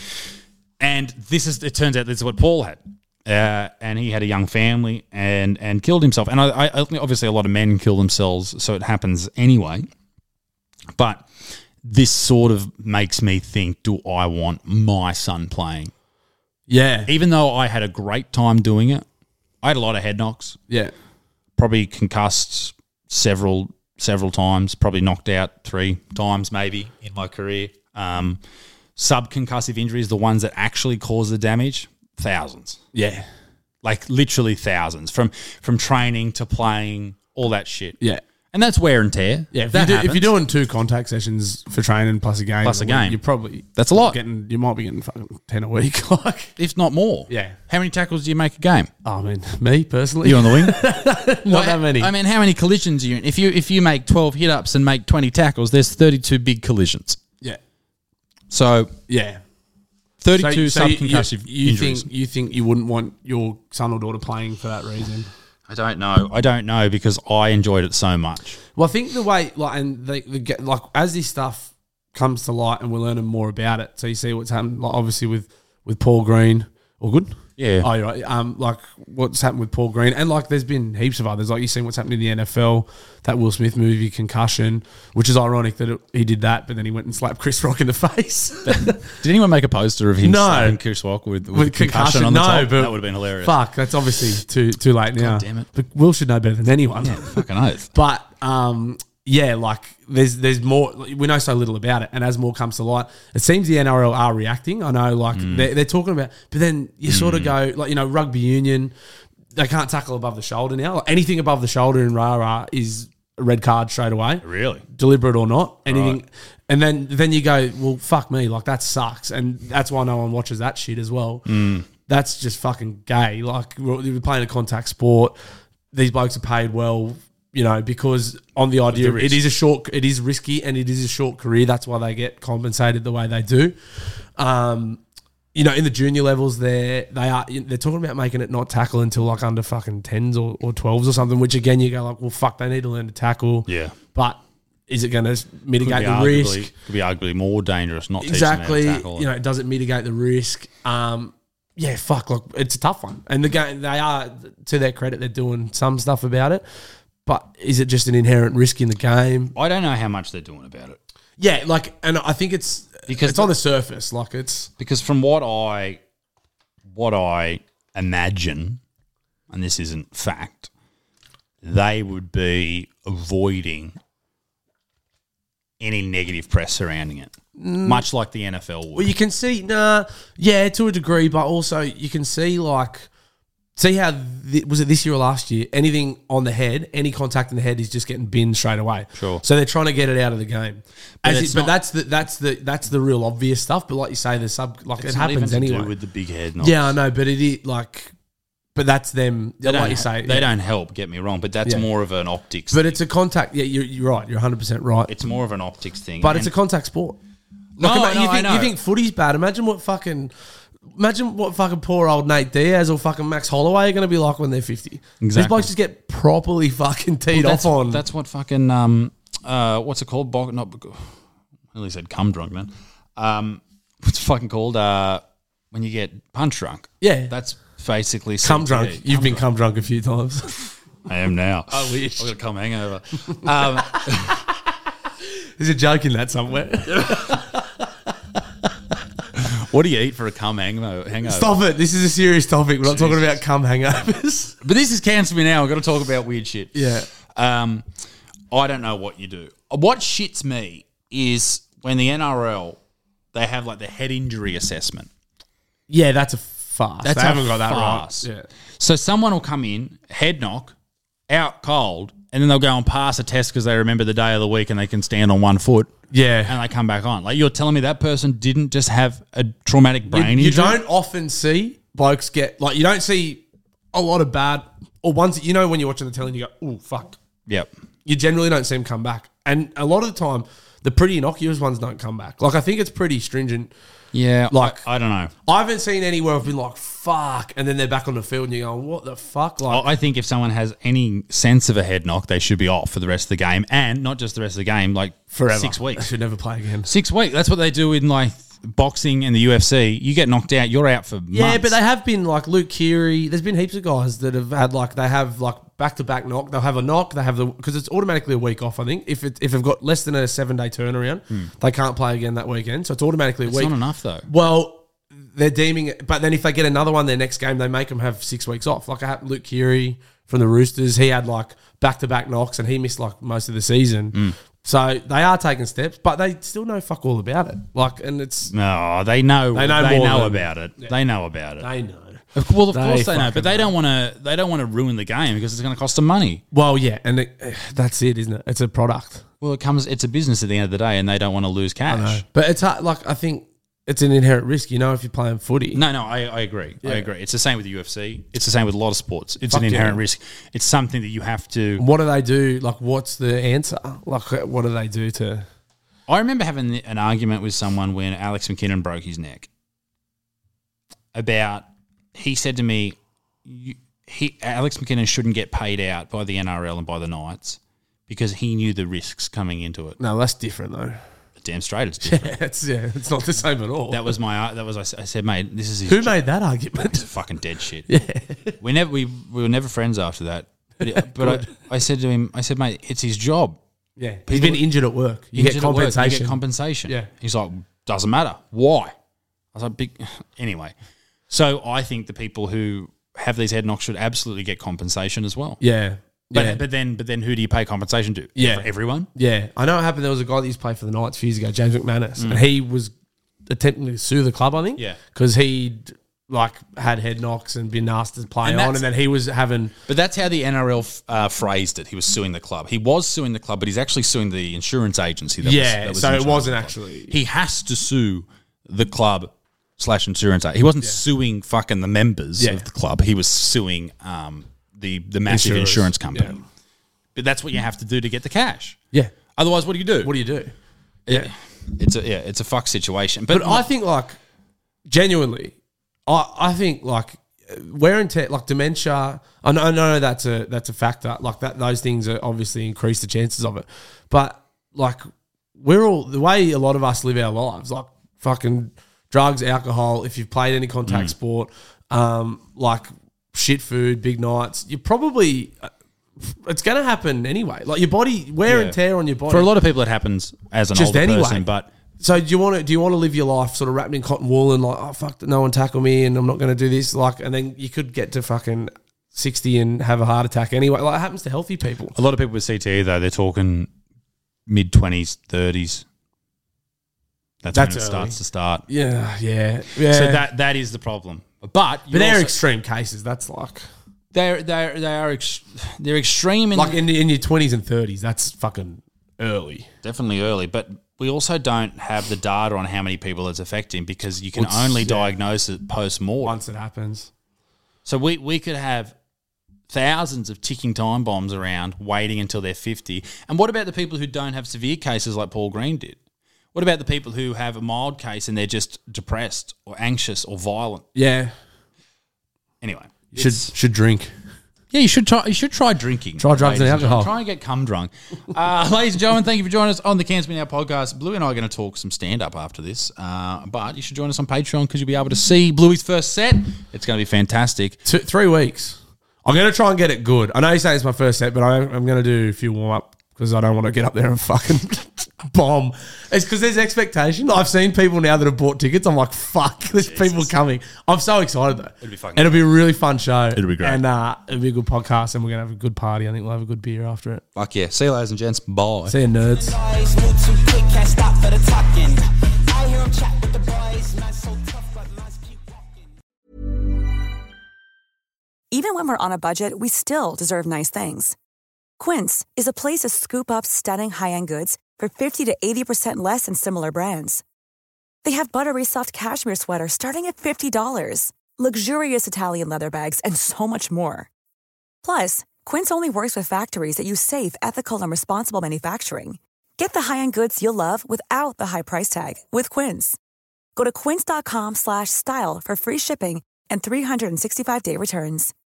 And this is, it turns out this is what Paul had. Uh, and he had a young family and, and killed himself. And I, I obviously a lot of men kill themselves, so it happens anyway. But this sort of makes me think, do I want my son playing? Yeah. Even though I had a great time doing it, I had a lot of head knocks. Yeah. Probably concussed several several times, probably knocked out three times maybe in my career. Um, subconcussive injuries, the ones that actually cause the damage, thousands. Yeah. Like literally thousands from from training to playing, all that shit. Yeah. And that's wear and tear. Yeah, if, that you do, happens. if you're doing two contact sessions for training plus a game, Plus a game. you're probably That's a lot. Getting, you might be getting fucking ten a week. Like, if not more. Yeah. How many tackles do you make a game? I mean, me personally, You on the wing? not that many. I mean, how many collisions are you in? If you if you make twelve hit ups and make twenty tackles, there's thirty-two big collisions. yeah, So yeah. thirty-two So- so you- subconcussive you, you injuries. think you think you wouldn't want your son or daughter playing for that reason? I don't know. I don't know because I enjoyed it so much. Well, I think the way like and they, they get like as this stuff comes to light and we're learning more about it. So you see what's happened, like obviously with with Paul Green. All good. Yeah. Oh, you're right. Um, like what's happened with Paul Green, and like there's been heaps of others. Like you've seen what's happened in the N F L, that Will Smith movie, Concussion, which is ironic that it, he did that, but then he went and slapped Chris Rock in the face. Did anyone make a poster of him No. slapping Chris Rock with, with, With concussion, concussion, on the no, top? but That would have been hilarious. Fuck, that's obviously too too late now. God damn it. But Will should know better than anyone. Fucking oath. But um, yeah, like there's there's more. We know so little about it, and as more comes to light, it seems the N R L are reacting. I know, like Mm. they're, they're talking about, but then you sort of go like you know rugby union, they can't tackle above the shoulder now. Like anything above the shoulder in rah rah is a red card straight away, Really? deliberate or not. Anything, Right. and then then you go, well, fuck me, like that sucks, and that's why no one watches that shit as well. Mm. That's just fucking gay. Like we're, we're playing a contact sport. These blokes are paid well, you know, because on the idea the it risk. is a short, it is risky, and it is a short career. That's why they get compensated the way they do. Um, you know, in the junior levels, they're they are they're talking about making it not tackle until like under fucking tens or, or twelves or something. Which again, you go like, well, fuck, they need to learn to tackle. Yeah. But is it going to mitigate the arguably, risk? Could be arguably more dangerous not Exactly. teaching them how to tackle. You know, does it mitigate the risk? Um, yeah, fuck. Look, it's a tough one, and the game they are, to their credit, they're doing some stuff about it. But is it just an inherent risk in the game? I don't know how much they're doing about it. Yeah, like, and I think it's Because it's the- on the surface, like it's Because from what I what I imagine, and this isn't fact, they would be avoiding any negative press surrounding it. Much like the N F L would. well, you can see, nah, yeah, to a degree, but also you can see like. See how, th- was it this year or last year, anything on the head, any contact in the head is just getting binned straight away. Sure. So they're trying to get it out of the game. But As it's it, but not- that's the that's the that's the real obvious stuff. But like you say, the sub like It's it not happens even to anyway. do with the big head knocks. Yeah, I know, but it is like, but that's them. They don't, like you say, they yeah. don't help, get me wrong, but that's Yeah. more of an optics But thing. it's a contact. Yeah, you're, you're right. You're one hundred percent right. It's more of an optics thing. but it's a And- contact sport. No, Like, no, you I think know. you think footy's bad? Imagine what fucking. Imagine what fucking poor old Nate Diaz or fucking Max Holloway are going to be like when they're fifty. These Exactly. blokes just get properly fucking teed Well, that's, off on. That's what fucking um uh what's it called? Bo- not I nearly said cum drunk, man. Um, what's it fucking called? Uh, when you get punch drunk. Yeah. that's basically cum C T E. drunk. You've been cum drunk a few times. I am now. I wish. I've got a cum hangover. um, There's a joke in that somewhere. what do you eat for a cum hangover? hangover? Stop it. This is a serious topic. We're not talking about cum hangovers. But this is counts me now. I've got to talk about weird shit. Yeah. Um, I don't know what you do. What shits me is when the N R L, they have like the head injury assessment. Yeah, that's a farce. That's they a haven't got that farce. right. Yeah. So someone will come in, head knock, out cold, and then they'll go and pass a test because they remember the day of the week and they can stand on one foot. Yeah. And they come back on. Like, you're telling me that person didn't just have a traumatic brain you, you injury? don't often see blokes get, like, you don't see a lot of bad, or ones that, you know, when you're watching the telly and you go, oh, fuck. Yep. You generally don't see them come back. And a lot of the time, the pretty innocuous ones don't come back. Like, I think it's pretty stringent. Yeah. Like- I, I don't know. I haven't seen anywhere I've been like, fuck, and then they're back on the field and you're going, what the fuck? Like, I I think if someone has any sense of a head knock, they should be off for the rest of the game, and not just the rest of the game, like forever. six I weeks. should never play again. Six weeks. That's what they do in like boxing and the U F C, you get knocked out, you're out for Yeah, months. but they have been like Luke Keary. There's been heaps of guys that have had like they have like back to back knock. They'll have a knock. They have the because it's automatically a week off. I think if it, if they've got less than a seven day turnaround, they can't play again that weekend. So it's automatically a It's week. not enough though. Well, they're deeming it, but then if they get another one their next game, they make them have six weeks off. Like I had Luke Keary from the Roosters, he had like back to back knocks and he missed like most of the season. Mm. So they are taking steps, but they still know fuck all about it. Like, and it's No, they know. They They know know, more know than- about it. They know about it. they know. Of- well, of They course they know, fucking but they don't want to. They don't want to ruin the game because it's going to cost them money. Well, yeah, and it, that's it, isn't it? It's a product. Well, it comes. It's a business at the end of the day, and they don't want to lose cash. But it's hard, like I think it's an inherent risk, you know, if you're playing footy. No, no, I, I agree. I agree. It's the same with the U F C. It's the same with a lot of sports. It's Fuck an inherent yeah. risk. It's something that you have to. What do they do? Like, what's the answer? Like, what do they do to? I remember having an argument with someone when Alex McKinnon broke his neck. About, he said to me, you, he Alex McKinnon shouldn't get paid out by the N R L and by the Knights because he knew the risks coming into it. No, that's different though. Damn straight, it's different. Yeah, it's yeah, it's not the same at all. That was my. That was I s- I said, mate, this is his Who job. made that argument? It's fucking dead shit. Yeah, we never we, we were never friends after that. But, but I, I said to him, I said, mate, it's his job. Yeah, he's been injured at work. You Injured get at work, compensation. You get compensation. Yeah. He's like, doesn't matter. Why? I was like, big. Anyway, so I think the people who have these head knocks should absolutely get compensation as well. Yeah, But yeah. but then but then who do you pay compensation to? Yeah. For everyone. Yeah, I know it happened. There was a guy that used to play for the Knights a few years ago, James McManus, Mm. and he was attempting to sue the club, I think. Yeah. Because he'd like had head knocks and been asked to play And on, that's- and then he was having. But that's how the N R L f- uh, phrased it. He was suing the club. He was suing the club, but he's actually suing the insurance agency. That was, Yeah, that was so in it charge wasn't of the club. actually- He has to sue the club slash insurance. He wasn't suing fucking the members Yeah. of the club. He was suing um, the the massive Insurers. insurance company. Yeah. But that's what you have to do to get the cash. Yeah. Otherwise, what do you do? What do you do? Yeah, it's a yeah, it's a fuck situation. But, But I think, like, genuinely, I I think like wear and tear, like dementia. I know, I know that's a that's a factor. Like that, those things are obviously increase the chances of it. But like we're all the way a lot of us live our lives, like fucking drugs, alcohol. If you've played any contact Mm. sport, um, like shit food, big nights, you probably. It's going to happen anyway. Like your body, wear Yeah. and tear on your body. for a lot of people, it happens as an Just older anyway. person. But So do you want to do you want to live your life sort of wrapped in cotton wool and like, oh fuck, no one tackle me and I'm not going to do this, like, and then you could get to fucking sixty and have a heart attack anyway. Like it happens to healthy people. a lot of people with C T E though, they're talking mid twenties, thirties. That's, That's when it early. starts to start. Yeah, yeah, yeah. So that that is the problem. But but you're they're also- extreme cases. That's like they're they're they are ex- they're extreme in like in in your twenties and thirties. That's fucking early. definitely early, but we also don't have the data on how many people it's affecting because you can Well, it's- only yeah. diagnose it post mortem. Once it happens. So we we could have thousands of ticking time bombs around waiting until they're fifty. And what about the people who don't have severe cases like Paul Green did? What about the people who have a mild case and they're just depressed or anxious or violent? Yeah, Anyway, should it's- should drink. yeah, you should try. You should try drinking. Try drugs and ladies alcohol. gentlemen. Try and get cum drunk. Uh, ladies and gentlemen, thank you for joining us on the Cancer Now podcast. Bluey and I are going to talk some stand up after this, uh, but you should join us on Patreon because you'll be able to see Bluey's first set. It's going to be fantastic. Two, three weeks. I'm going to try and get it good. I know you say it's my first set, but I, I'm going to do a few warm up because I don't want to get up there and fucking bomb. It's because there's expectation. I've seen people now that have bought tickets. I'm like, fuck, there's people coming. I'm so excited though. It'll be fucking It'll be a really fun show. It'll be great. And uh, it'll be a good podcast and we're going to have a good party. I think we'll have a good beer after it. Fuck yeah. See you, ladies and gents. Bye. See you, nerds. Noise, move too quick, can't stop for the talking. I hear 'em chat with the boys, man, so tough, but minds keep walking. Even when we're on a budget, we still deserve nice things. Quince is a place to scoop up stunning high-end goods for fifty to eighty percent less than similar brands. They have buttery soft cashmere sweaters starting at fifty dollars, luxurious Italian leather bags, and so much more. Plus, Quince only works with factories that use safe, ethical, and responsible manufacturing. Get the high-end goods you'll love without the high price tag with Quince. Go to quince.com slash style for free shipping and three sixty-five day returns.